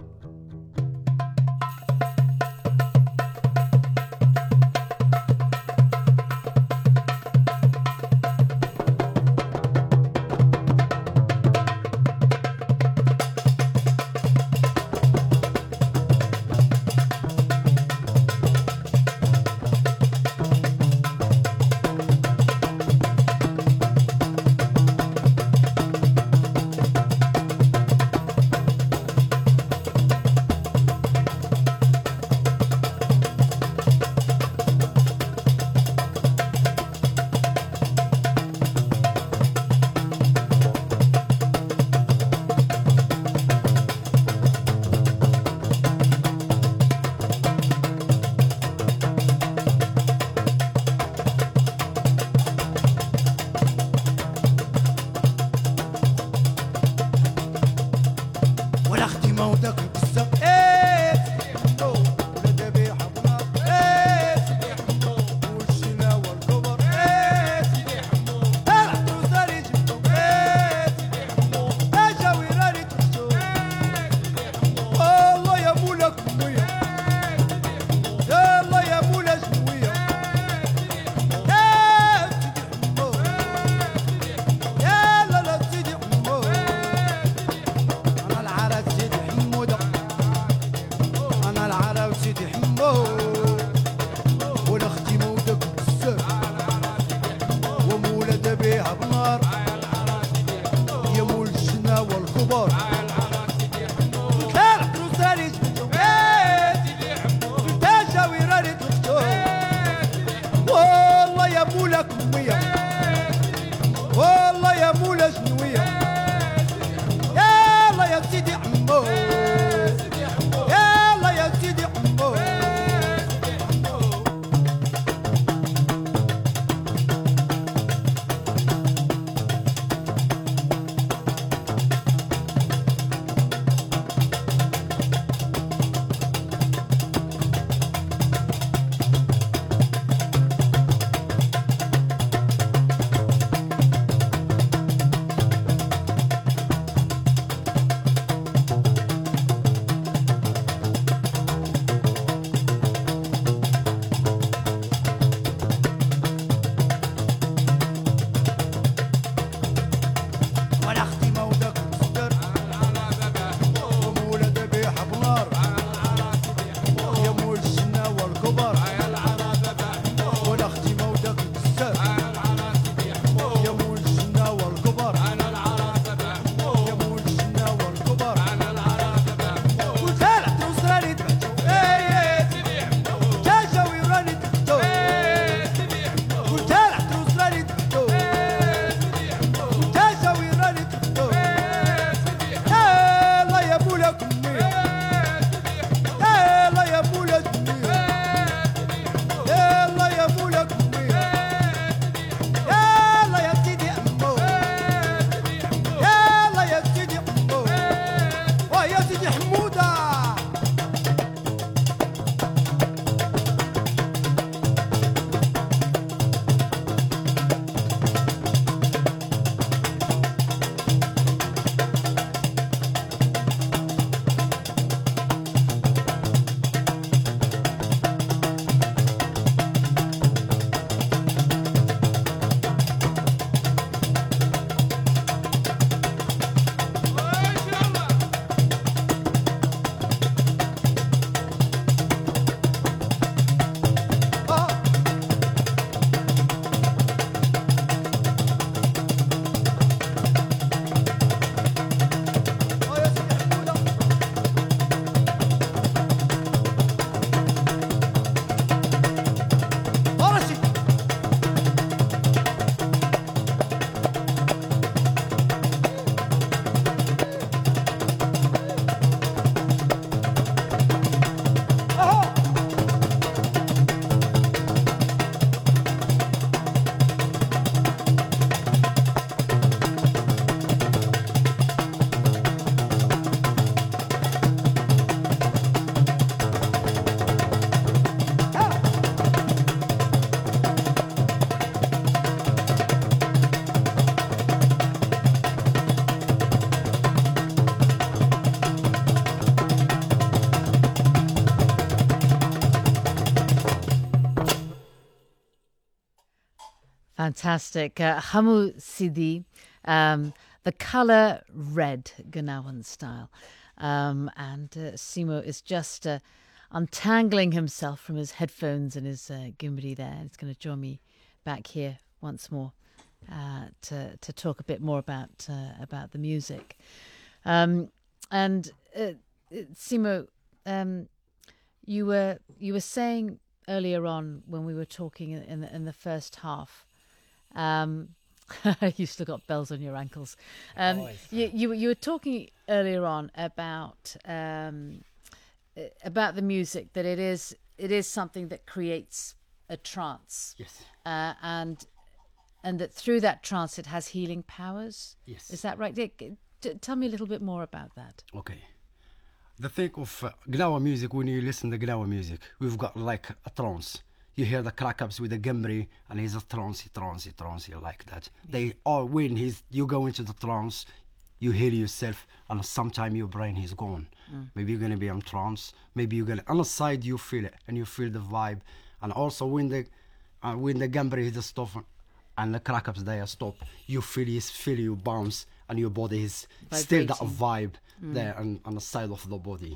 C: Fantastic. Uh, Hamu Sidi, um, the colour red, Gnawan style. Um, and uh, Simo is just uh, untangling himself from his headphones and his uh, Gimri there. He's going to join me back here once more uh, to to talk a bit more about uh, about the music. Um, and uh, Simo, um, you were you were saying earlier on when we were talking in the in the first half. Um, you still got bells on your ankles. Um, you, you you were talking earlier on about um, about the music, that it is it is something that creates a trance.
F: Yes.
C: Uh, and and that through that trance it has healing powers.
F: Yes.
C: Is that right? T- t- tell me a little bit more about that.
F: Okay. The thing of uh, Gnawa music, when you listen to Gnawa music, we've got like a trance. You hear the crack-ups with the Gimri, and he's a trance, trance, trance, like that. They all, when he's, you go into the trance, you hear yourself, and sometime your brain is gone. Mm. Maybe you're going to be in trance, maybe you're going to, on the side you feel it, and you feel the vibe. And also when the uh, when the Gimri is stop, and the crack-ups there stop, you feel his, feel you bounce, and your body is still that vibe mm. there on, on the side of the body.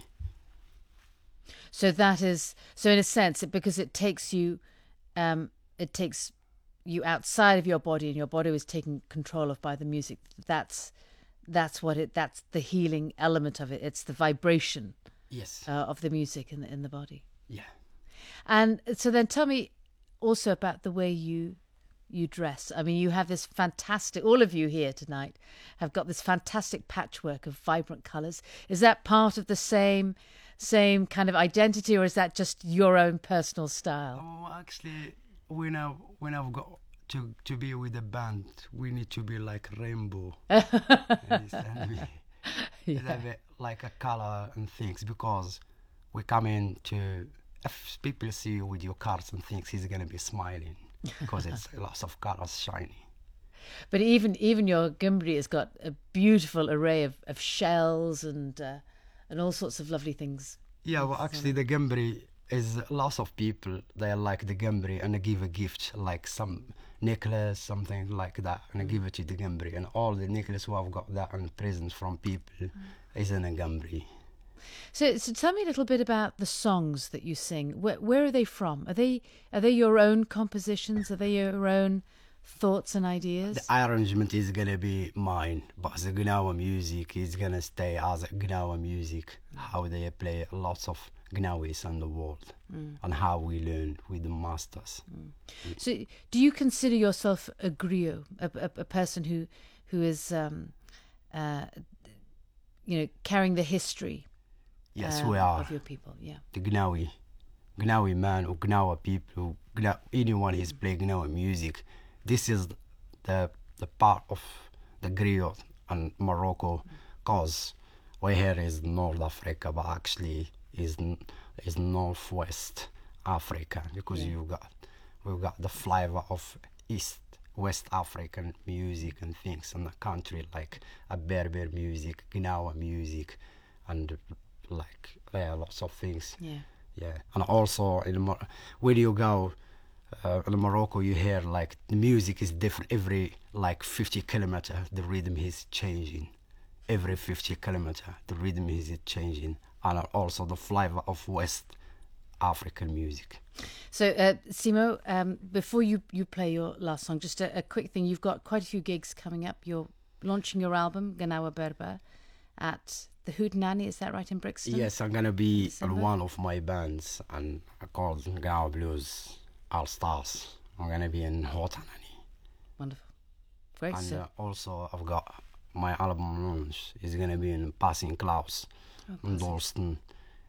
C: So that is, so in a sense, it, because it takes you, um, it takes you outside of your body, and your body is taken control of by the music. That's, that's what it. That's the healing element of it. It's the vibration,
F: yes,
C: uh, of the music in the in the body.
F: Yeah.
C: And so then, tell me also about the way you you dress. I mean, you have this fantastic. All of you here tonight have got this fantastic patchwork of vibrant colours. Is that part of the same? Same kind of identity, or is that just your own personal style?
F: Oh, actually, when I when I've got to to be with a band, we need to be like rainbow. Understand me? Yeah. Have it like a color and things, because we come in to, if people see you with your cards and things, he's gonna be smiling because it's lots of colors shiny.
C: But even even your Gimri has got a beautiful array of, of shells and. Uh, And all sorts of lovely things.
F: Yeah, well, actually, the Gimri is lots of people. They like the Gimri and they give a gift, like some necklace, something like that, and they give it to the Gimri. And all the necklace who have got that and presents from people mm. is in a Gimri.
C: So, so tell me a little bit about the songs that you sing. Where, where are they from? Are they are they your own compositions? Are they your own thoughts and ideas?
F: The arrangement is gonna be mine, but the Gnawa music is gonna stay as a Gnawa music. Mm. How they play lots of Gnawis in the world, mm. and how we learn with the masters.
C: Mm. So, do you consider yourself a griot, a, a, a person who who is, um, uh, you know, carrying the history?
F: Yes,
C: um,
F: we are
C: of your people. Yeah,
F: the Gnawi, Gnawi man or Gnawa people. Gnawa, anyone who's playing Gnawa music. This is the the part of the griot and Morocco, cause we here is North Africa, but actually is is Northwest Africa, because yeah. you've got we've got the flavor of East West African music and things in the country, like a Berber music, Gnawa music, and like yeah, lots of things.
C: Yeah,
F: yeah, and also in Mor- where you go. Uh, in Morocco, you hear like the music is different every like fifty kilometer. The rhythm is changing. Every fifty kilometer, the rhythm is changing, and also the flavor of West African music.
C: So, uh, Simo, um, before you, you play your last song, just a, a quick thing. You've got quite a few gigs coming up. You're launching your album, Gnawa Berber, at the Hootenanny. Is that right, in Brixton?
F: Yes, I'm gonna be in one of my bands, and I called Gnawa Blues All Stars. I'm gonna be in Hootenanny.
C: Wonderful, great.
F: And
C: so.
F: uh, also I've got my album launch is gonna be in Passing Clouds oh, in Dalston,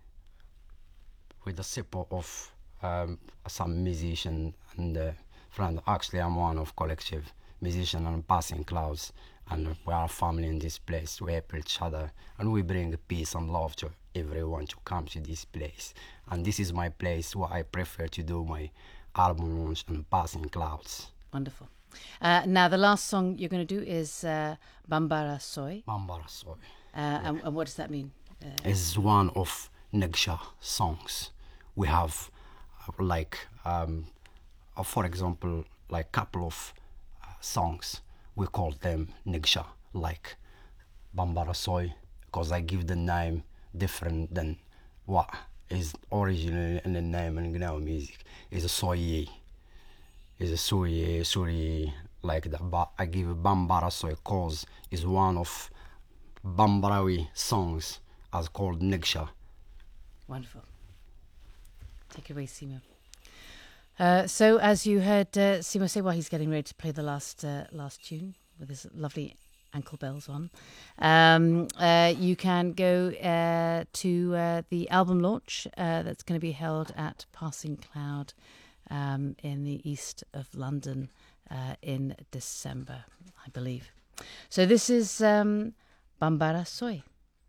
F: with the support of um, some musician and uh, friend. Actually, I'm one of collective musician on Passing Clouds, and we are a family in this place. We help each other, and we bring peace and love to everyone to come to this place. And this is my place where I prefer to do my album launch on Passing Clouds.
C: Wonderful. Uh, now, the last song you're going to do is uh, Bambara Soy.
F: Bambara Soy.
C: Uh, yeah. and, and what does that mean? Uh,
F: it's one of Negsha songs. We have uh, like, um, uh, for example, like couple of songs. We call them Nigsha, like Bambara Soy, because I give the name different than what is originally in the name in Gnawa music. Is a Soye, is a Soye, Soye, like that. But I give Bambara Soy because is one of Bambarawi songs as called Nigsha.
C: Wonderful. Take it away, Simo. Uh, so, as you heard uh, Simo say, well, he's getting ready to play the last uh, last tune with his lovely ankle bells on. Um, uh, you can go uh, to uh, the album launch uh, that's going to be held at Passing Cloud um, in the east of London uh, in December, I believe. So this is um, Bambara Soy.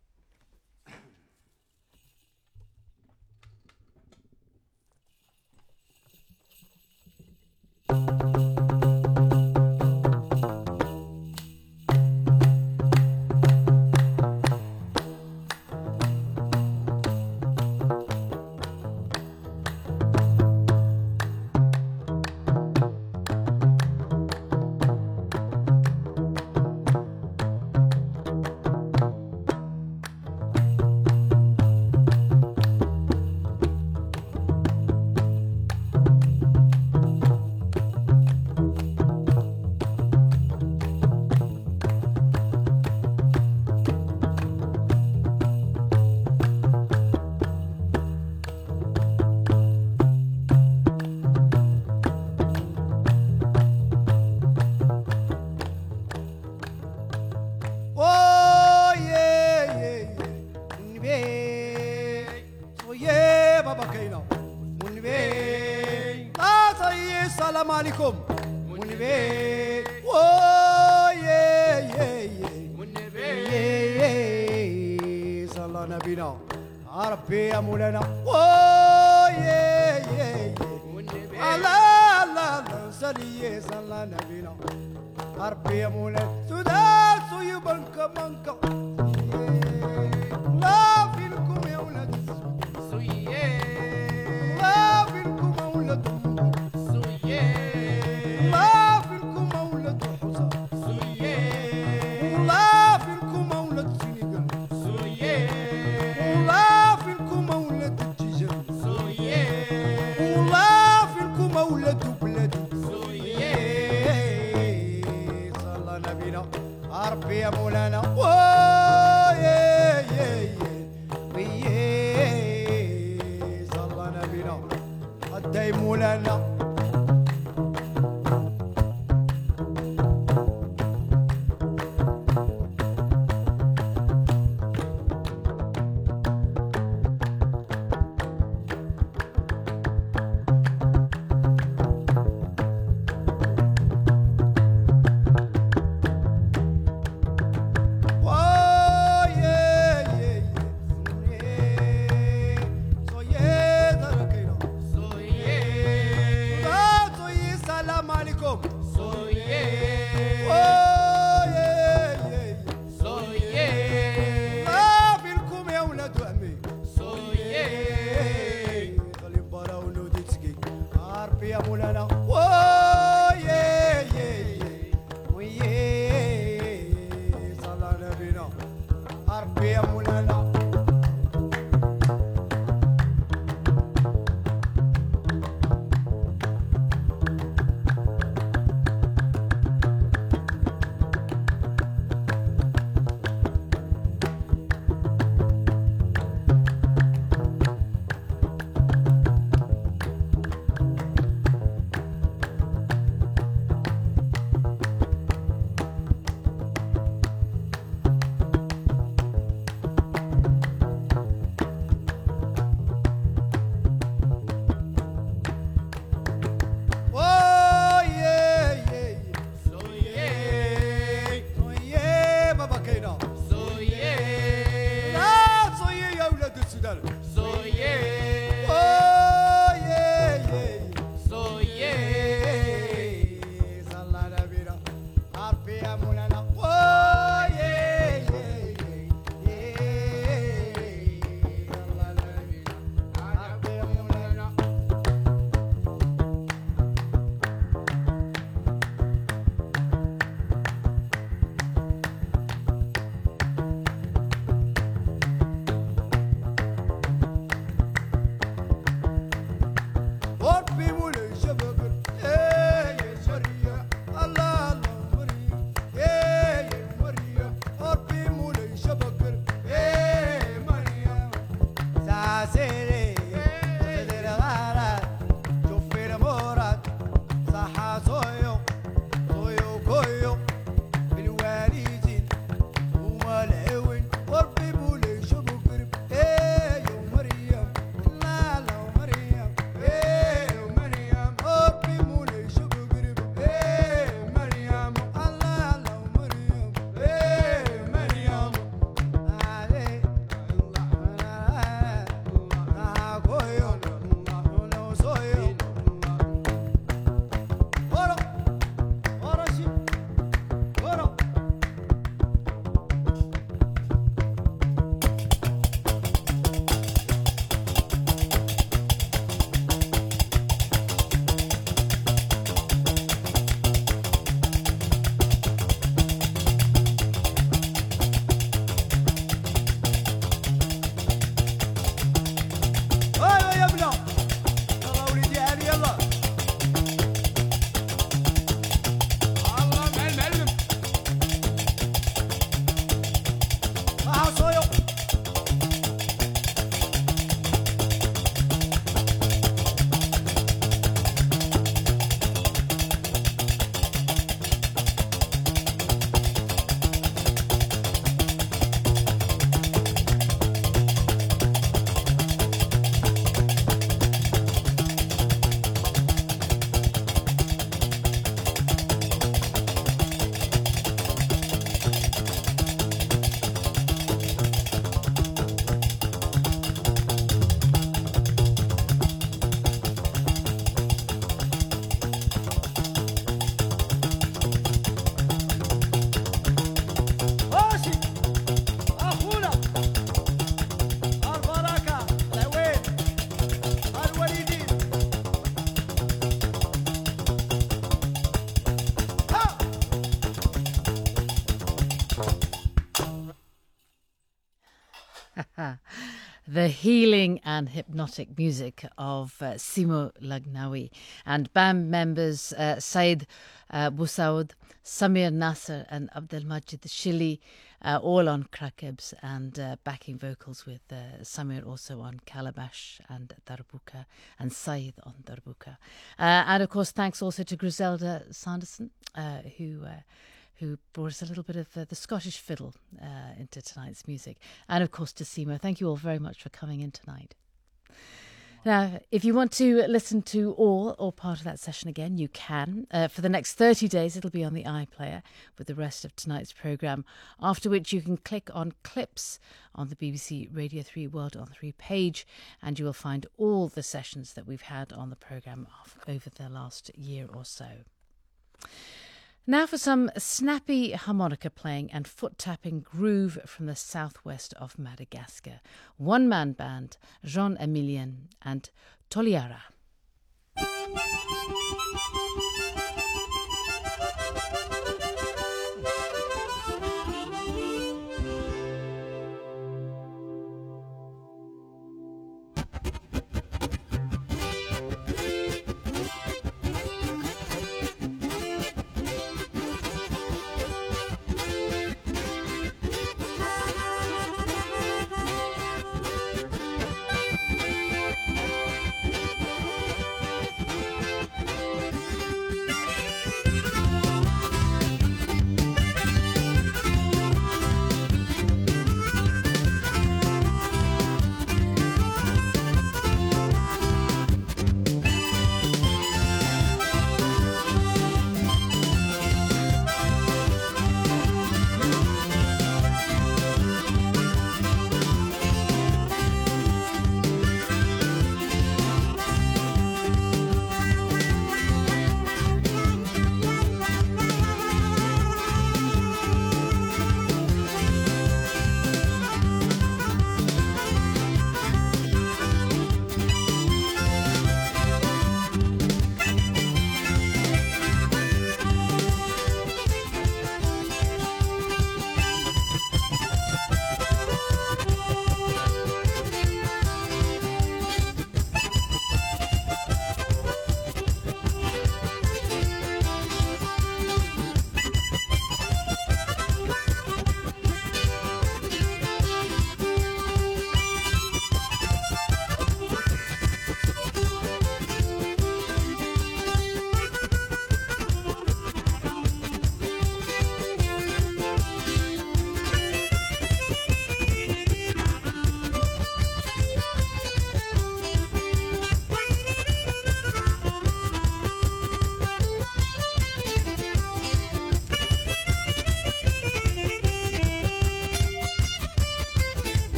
J: Oh yeah, yeah, yeah. Unbe, so yeah, Baba Kaina. Unbe, ah, so yeah, salam alaikum. Unbe, oh yeah, yeah, yeah. Unbe, yeah, salam nabina. Arabi amulana. Oh yeah, yeah, yeah. Unbe, Allah, Allah, Allah, saliye salam nabina. Arabi amulana. Sudan, so you banka banka. Love in kum ya ulad. So yeah. Love in kum ya ulad. So yeah. Love in kum ya ulad Husa. So yeah. Love in kum ya ulad Senegal. So yeah. Love in kum ya ulad Jijan. So yeah. Love in kum ya ulad Bled. So yeah. Salla nabina. Arbi ya Mulana. Oh yeah yeah yeah. Yeah. Salla nabina. Adday Mulana. Oh yeah yeah yeah. So yeah, Darakina. So yeah. Ah, so yeah, salam alaikum. So yeah. Oh yeah yeah yeah. So yeah. Ah, bilkum ya ulad wahmi. So yeah. Khalim bara ulud tski. Arbi ya mulana. Oh yeah yeah yeah. Oh yeah. Salam nabina. Arbi ya mulana. Oh yeah yeah yeah. So yeah. So yeah, Baba Kaina. So yeah. Ah, so yeah, ya ulad Sudan. So yeah. Oh yeah yeah yeah. So yeah. Salla nabina. Arbi ya mulana. Oh yeah yeah yeah. Yeah. Salla nabina. Arbi ya mulana.
C: The healing and hypnotic music of uh, Simo Lagnawi and band members uh, Said uh, Bousaoud, Samir Nasser and Abdelmajid Shili, uh, all on krakebs, and uh, backing vocals with uh, Samir also on calabash and darbuka, and Said on darbuka. Uh, and of course, thanks also to Griselda Sanderson, uh, who... Uh, who brought us a little bit of uh, the Scottish fiddle uh, into tonight's music. And of course to Simo. Thank you all very much for coming in tonight. Now, if you want to listen to all or part of that session again, you can. Uh, for the next thirty days, it'll be on the iPlayer with the rest of tonight's programme, after which you can click on clips on the B B C Radio three World on three page, and you will find all the sessions that we've had on the programme over the last year or so. Now for some snappy harmonica playing and foot-tapping groove from the southwest of Madagascar. One-man band, Jean Emilien and Toliara.
E: Thank you.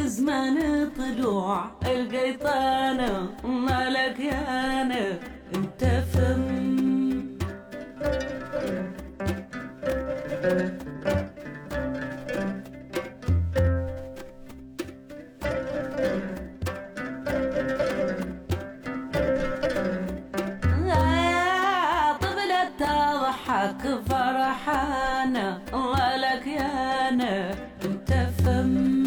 K: بزمان طلوع القيطانة مالك يا أنا انت فم طفلة تضحك فرحانة مالك يا أنا انت فم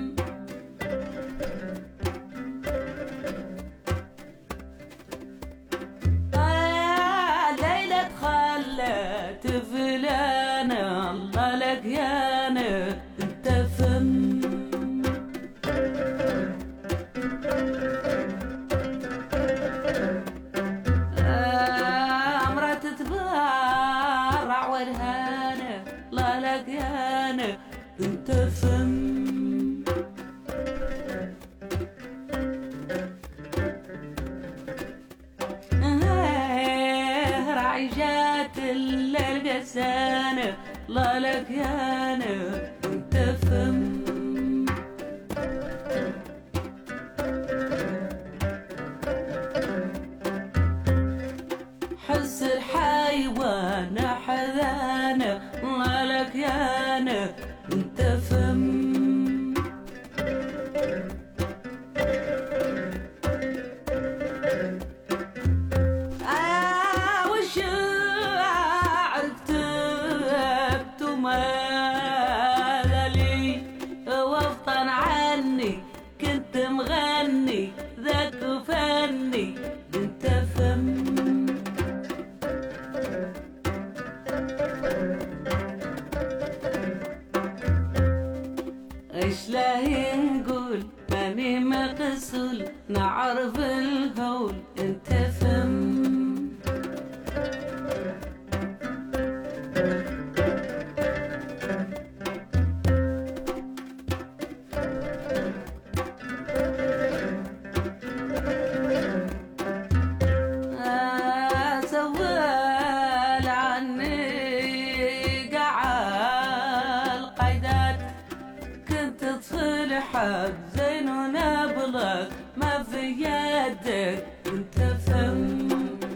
K: فلانة الله لك يا أنا انت فم أمرة تتبارع والهانة الله لك يا أنا انت فم رعيشات القسانة الله لك يا أنا انت فم حس الحيوان حذانة الله لك يا أنا انت فم كنت مغني ذاك فني انت فم ايش لا نقول ماني مقسول نعرف الهول انت فم حب زين ونبلك ما في يدك انت فم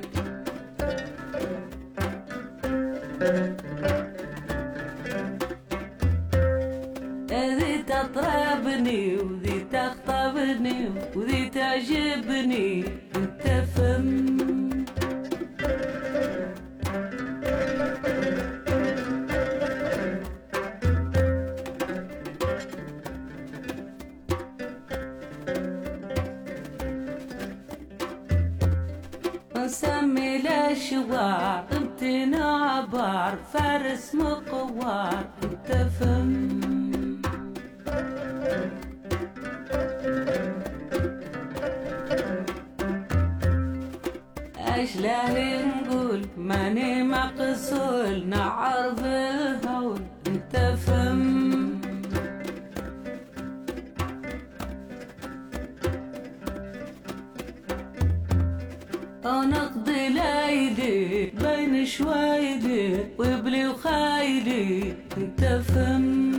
K: ذي تطربني وذي تخطبني وذي تعجبني انت فم نسمي الاشوار امتنا عبار فارس مقوار انت فم ايش لا نقول ماني مقسول نعرف الهول انت فم ونقضي ليلي بين شويدي وبلي وخايلي انت فم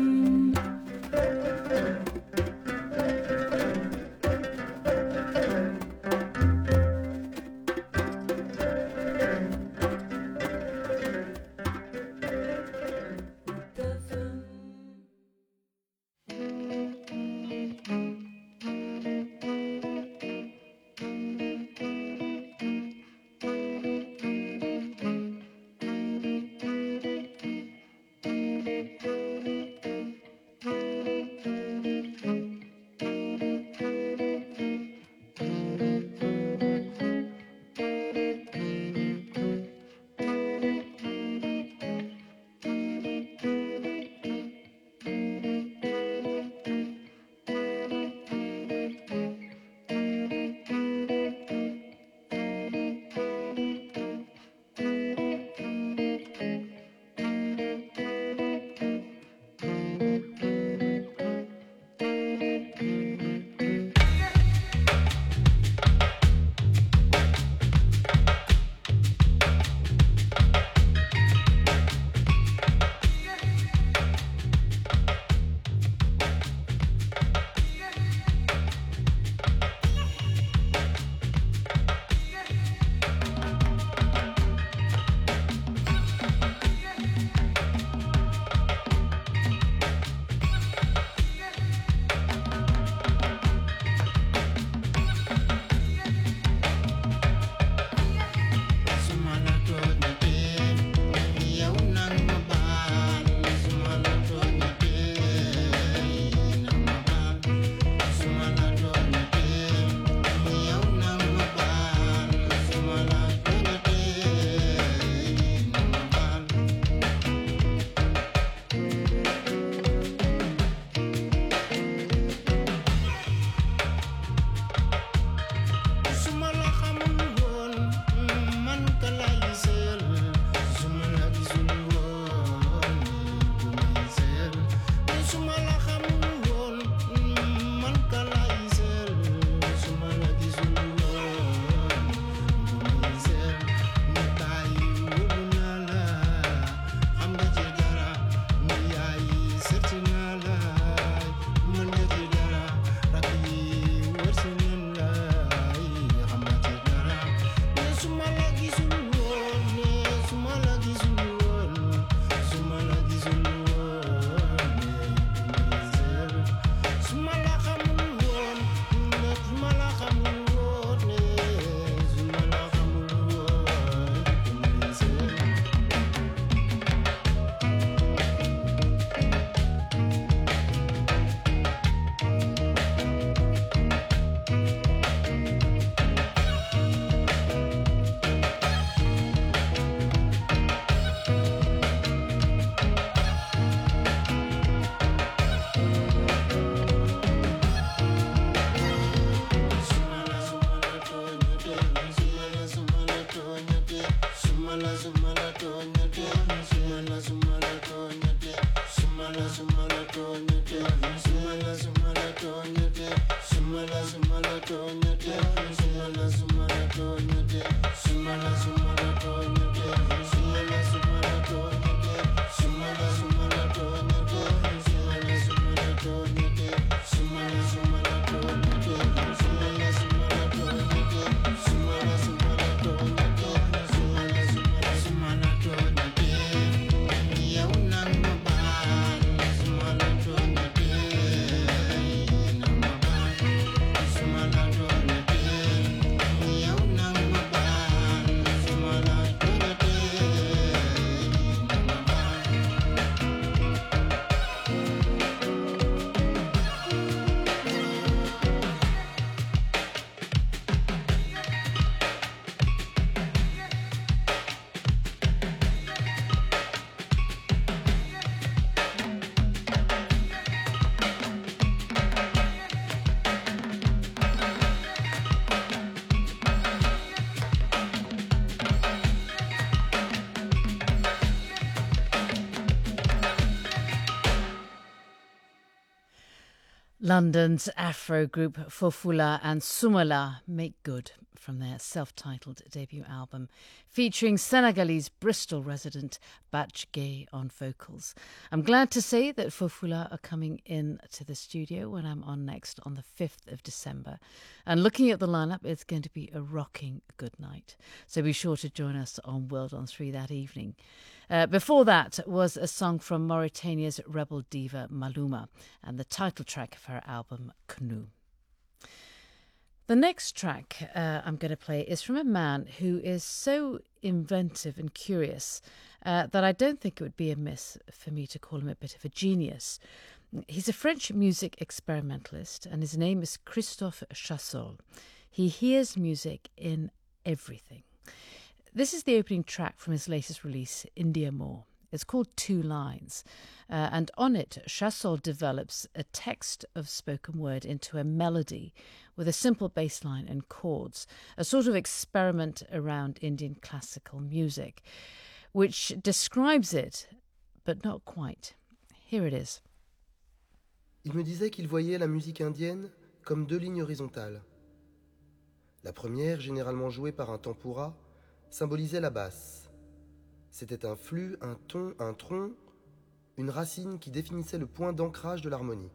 C: London's Afro group Fofula and Sumala make good from their self-titled debut album, featuring Senegalese Bristol resident Batch Gay on vocals. I'm glad to say that Fofula are coming in to the studio when I'm on next on the fifth of December. And looking at the lineup, it's going to be a rocking good night. So be sure to join us on World on three that evening. Uh, before that was a song from Mauritania's rebel diva Maluma and the title track of her album Canoe. The next track uh, I'm going to play is from a man who is so inventive and curious uh, that I don't think it would be amiss for me to call him a bit of a genius. He's a French music experimentalist and his name is Christophe Chassol. He hears music in everything. This is the opening track from his latest release, India More. It's called Two Lines, uh, and on it, Chassol develops a text of spoken word into a melody with a simple bass line and chords, a sort of experiment around Indian classical music, which describes it, but not quite. Here it is.
L: Il me disait qu'il voyait la musique indienne comme deux lignes horizontales. La première, généralement jouée par un tempura, symbolisait la basse. C'était un flux, un ton, un tronc, une racine qui définissait le point d'ancrage de l'harmonie.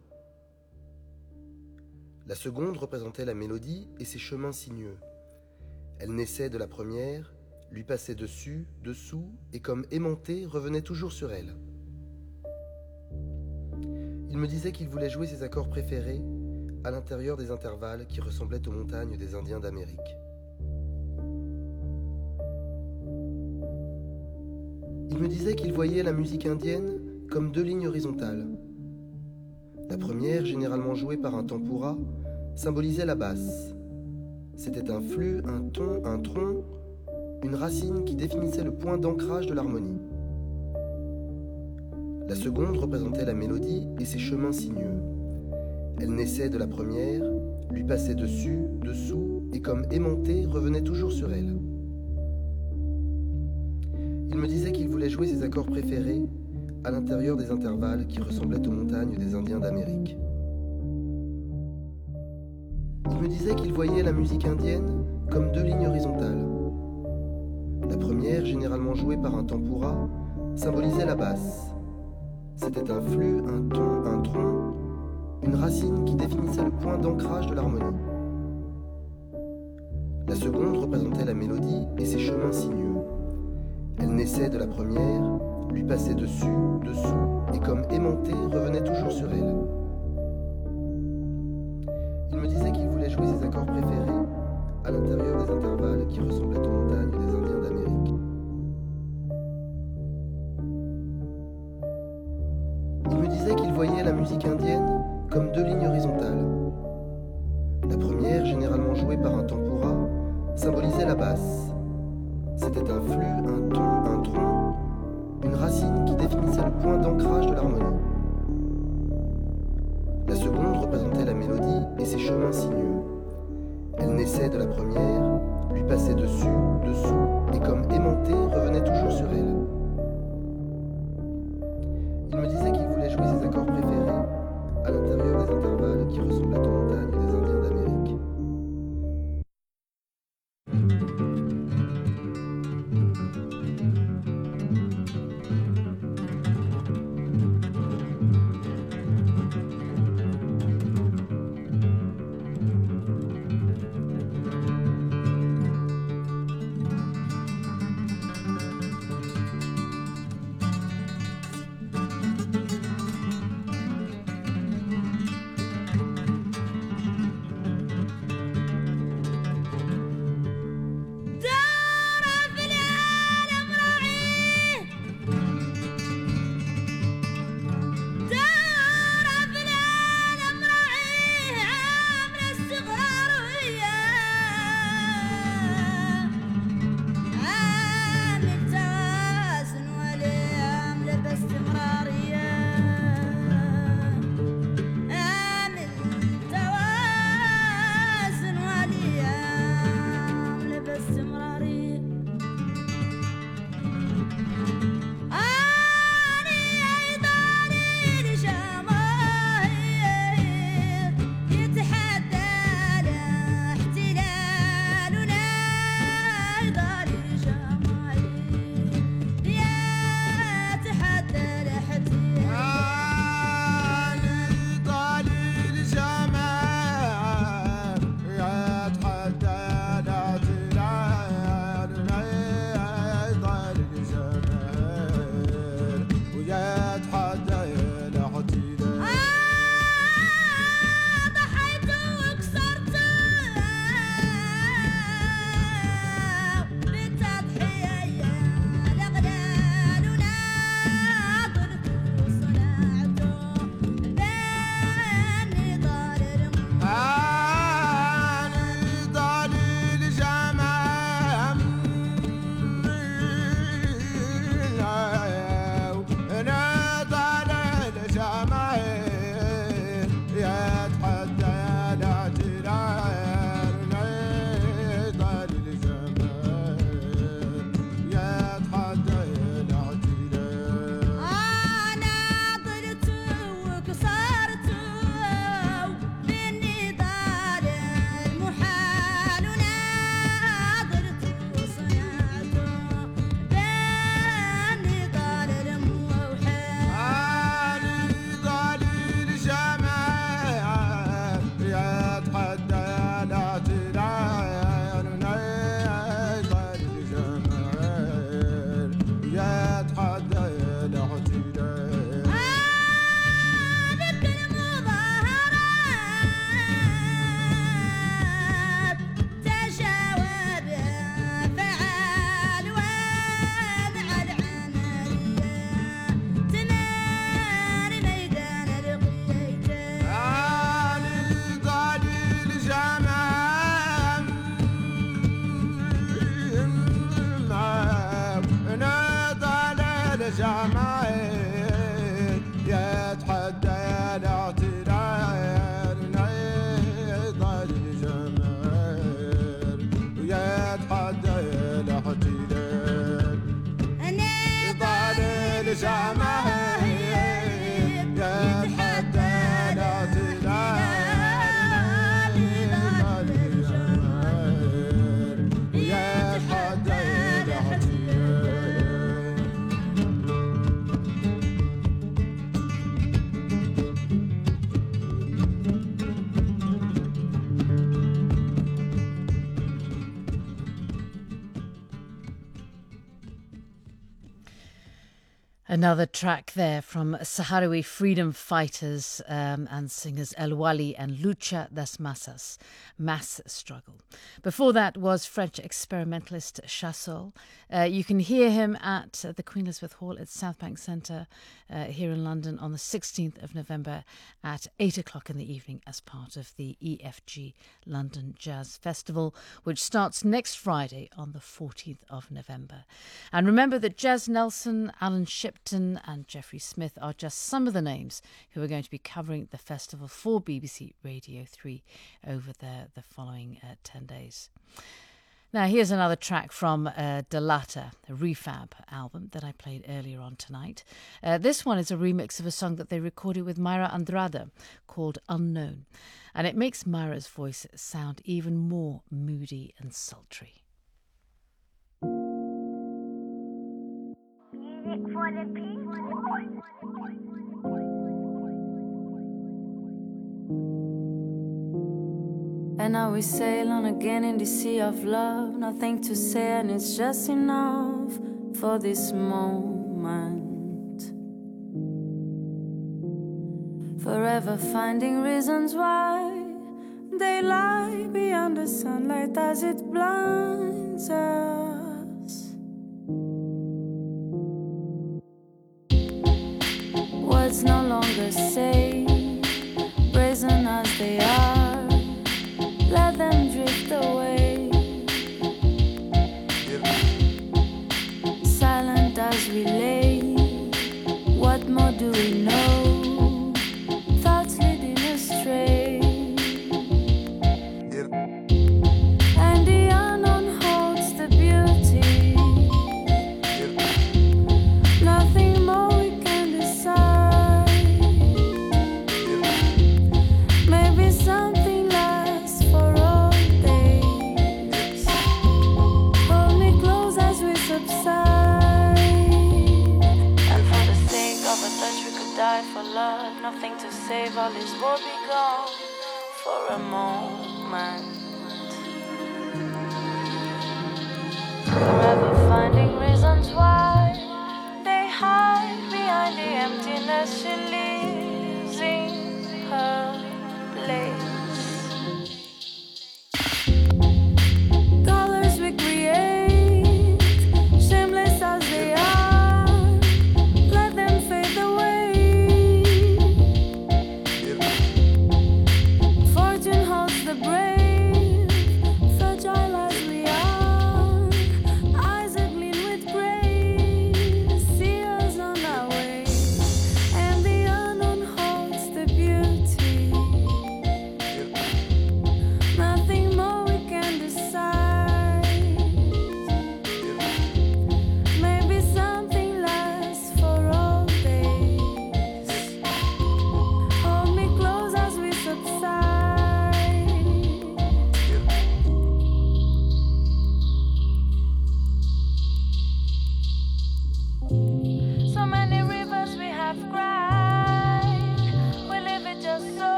L: La seconde représentait la mélodie et ses chemins sinueux. Elle naissait de la première, lui passait dessus, dessous, et comme aimantée, revenait toujours sur elle. Il me disait qu'il voulait jouer ses accords préférés à l'intérieur des intervalles qui ressemblaient aux montagnes des Indiens d'Amérique. Il me disait qu'il voyait la musique indienne comme deux lignes horizontales. La première, généralement jouée par un tempura, symbolisait la basse. C'était un flux, un ton, un tronc, une racine qui définissait le point d'ancrage de l'harmonie. La seconde représentait la mélodie et ses chemins sinueux. Elle naissait de la première, lui passait dessus, dessous, et comme aimantée, revenait toujours sur elle. Il me disait qu'il voulait jouer ses accords préférés à l'intérieur des intervalles qui ressemblaient aux montagnes des Indiens d'Amérique. Il me disait qu'il voyait la musique indienne comme deux lignes horizontales. La première, généralement jouée par un tempura, symbolisait la basse. C'était un flux, un ton, un tronc, une racine qui définissait le point d'ancrage de l'harmonie. La seconde représentait la mélodie et ses chemins sinueux. Elle naissait de la première, lui passait dessus, dessous, et comme aimantée, revenait toujours sur elle. Il me disait qu'il voulait jouer ses accords préférés à l'intérieur des intervalles qui ressemblaient aux montagnes des Indiens d'Amérique. Il me disait qu'il voyait la musique indienne comme deux lignes horizontales. La première, généralement jouée par un tempura, symbolisait la basse. C'était un flux, un ton, un tronc, une racine qui définissait le point d'ancrage de l'harmonie. La seconde représentait la mélodie et ses chemins sinueux. Elle naissait de la première, lui passait dessus, dessous, et comme aimantée, revenait toujours sur elle. Il me disait qu'il voulait jouer ses accords préférés
C: Another track there from Sahrawi freedom fighters um, and singers El Wali and Lucha das Masas, Mass Struggle. Before that was French experimentalist Chassol. Uh, you can hear him at uh, the Queen Elizabeth Hall at South Bank Centre uh, here in London on the sixteenth of November at eight o'clock in the evening as part of the E F G London Jazz Festival, which starts next Friday on the fourteenth of November. And remember that Jazz Nelson, Alan Shipton and Jeffrey Smith are just some of the names who are going to be covering the festival for B B C Radio three over the, the following uh, ten days. Now, here's another track from uh, Delata, a Refab album that I played earlier on tonight. Uh, this one is a remix of a song that they recorded with Mayra Andrade called Unknown. And it makes Mayra's voice sound even more moody and sultry.
M: For the people.
K: And now we sail on again in the sea of love. Nothing to say and it's just enough for this moment. Forever finding reasons why they lie beyond the sunlight as it blinds us. Words no longer say, brazen as they are, let them drift away. Silent as we lay, what more do we know? Thoughts leading astray. And the unknown holds the beauty. Nothing more we can decide. Maybe something lasts for all days. Hold me close as we subside. And for the sake of a touch we could die for love. Nothing to save, all this will be gone for a moment. Forever finding reasons why they hide behind the emptiness she leaves in her place. Colors we create, shameless as they are, let them fade away. Fortune holds the brave, fragile as we are, eyes agleam with grace, see us on our way, and the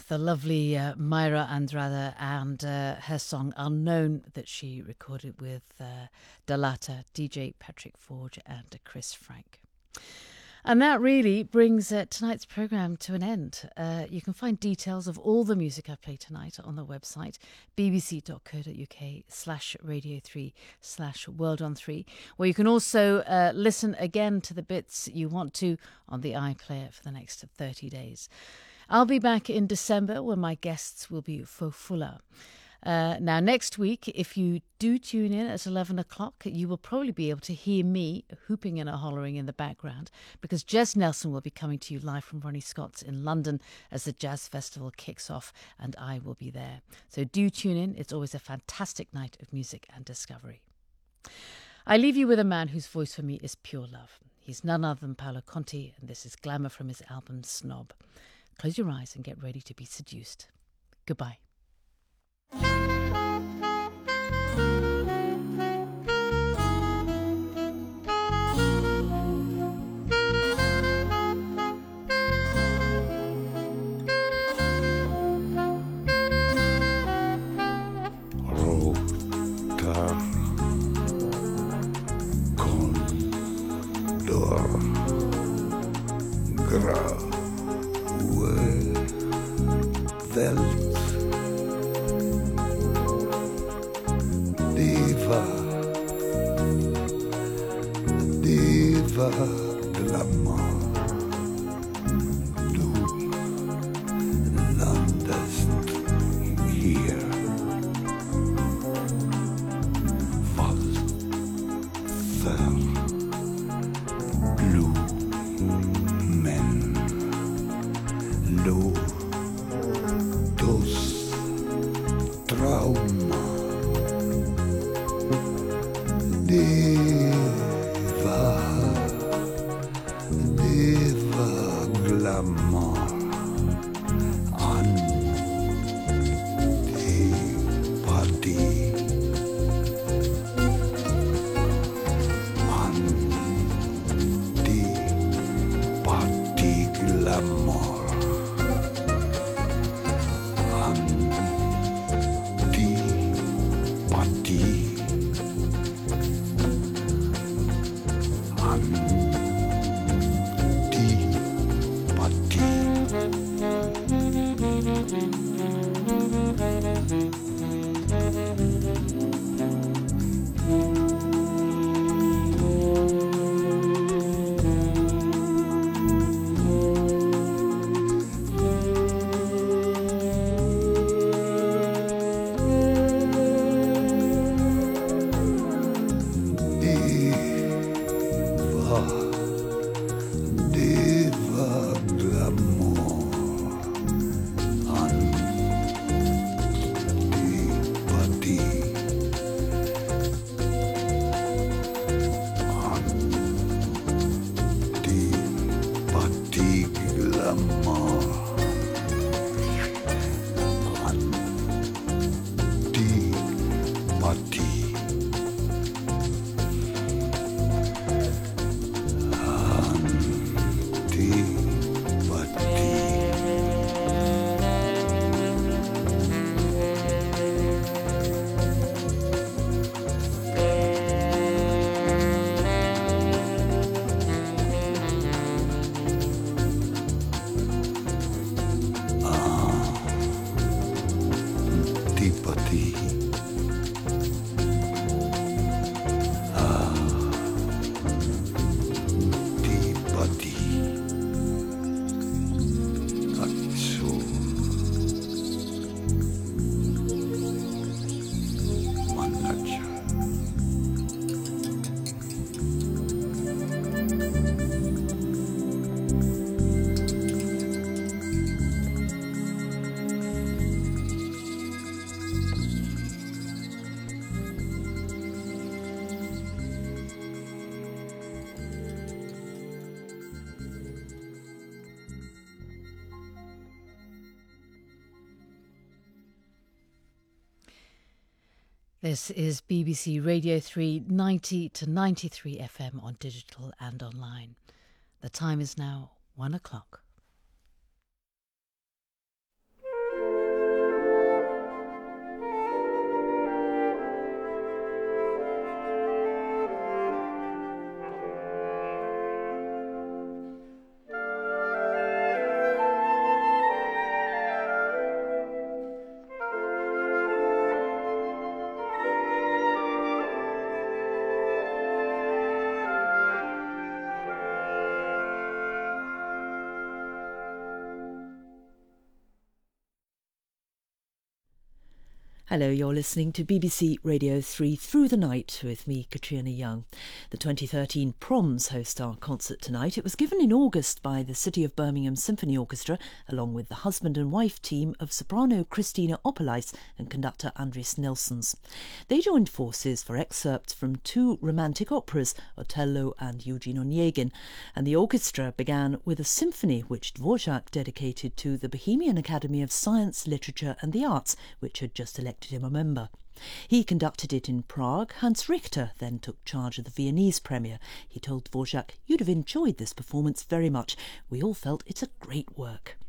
C: the lovely uh, Mayra Andrade and uh, her song Unknown that she recorded with uh, Dalata, D J Patrick Forge and Chris Frank. And that really brings uh, tonight's programme to an end. Uh, you can find details of all the music I play tonight on the website bbc.co.uk slash radio 3 slash world on 3, where you can also uh, listen again to the bits you want to on the iPlayer for the next thirty days. I'll be back in December when my guests will be Fofula. Uh, now, next week, if you do tune in at eleven o'clock, you will probably be able to hear me hooping and a hollering in the background, because Jez Nelson will be coming to you live from Ronnie Scott's in London as the Jazz Festival kicks off, and I will be there. So do tune in. It's always a fantastic night of music and discovery. I leave you with a man whose voice for me is pure love. He's none other than Paolo Conti, and this is Glamour from his album Snob. Close your eyes and get ready to be seduced. Goodbye. This is B B C Radio three, ninety to ninety-three F M on digital and online. The time is now one o'clock.
M: Hello, you're listening to B B C Radio three Through the Night with me, Katrina Young. The twenty thirteen Proms host our concert tonight. It was given in August by the City of Birmingham Symphony Orchestra, along with the husband and wife team of soprano Christina Opperleis and conductor Andris Nelsons. They joined forces for excerpts from two romantic operas, Otello and Eugene Onegin, and the orchestra began with a symphony which Dvorak dedicated to the Bohemian Academy of Science, Literature and the Arts, which had just elected him a member. He conducted it in Prague. Hans Richter then took charge of the Viennese premiere. He told Dvorak, "You'd have enjoyed this performance very much. We all felt it's a great work."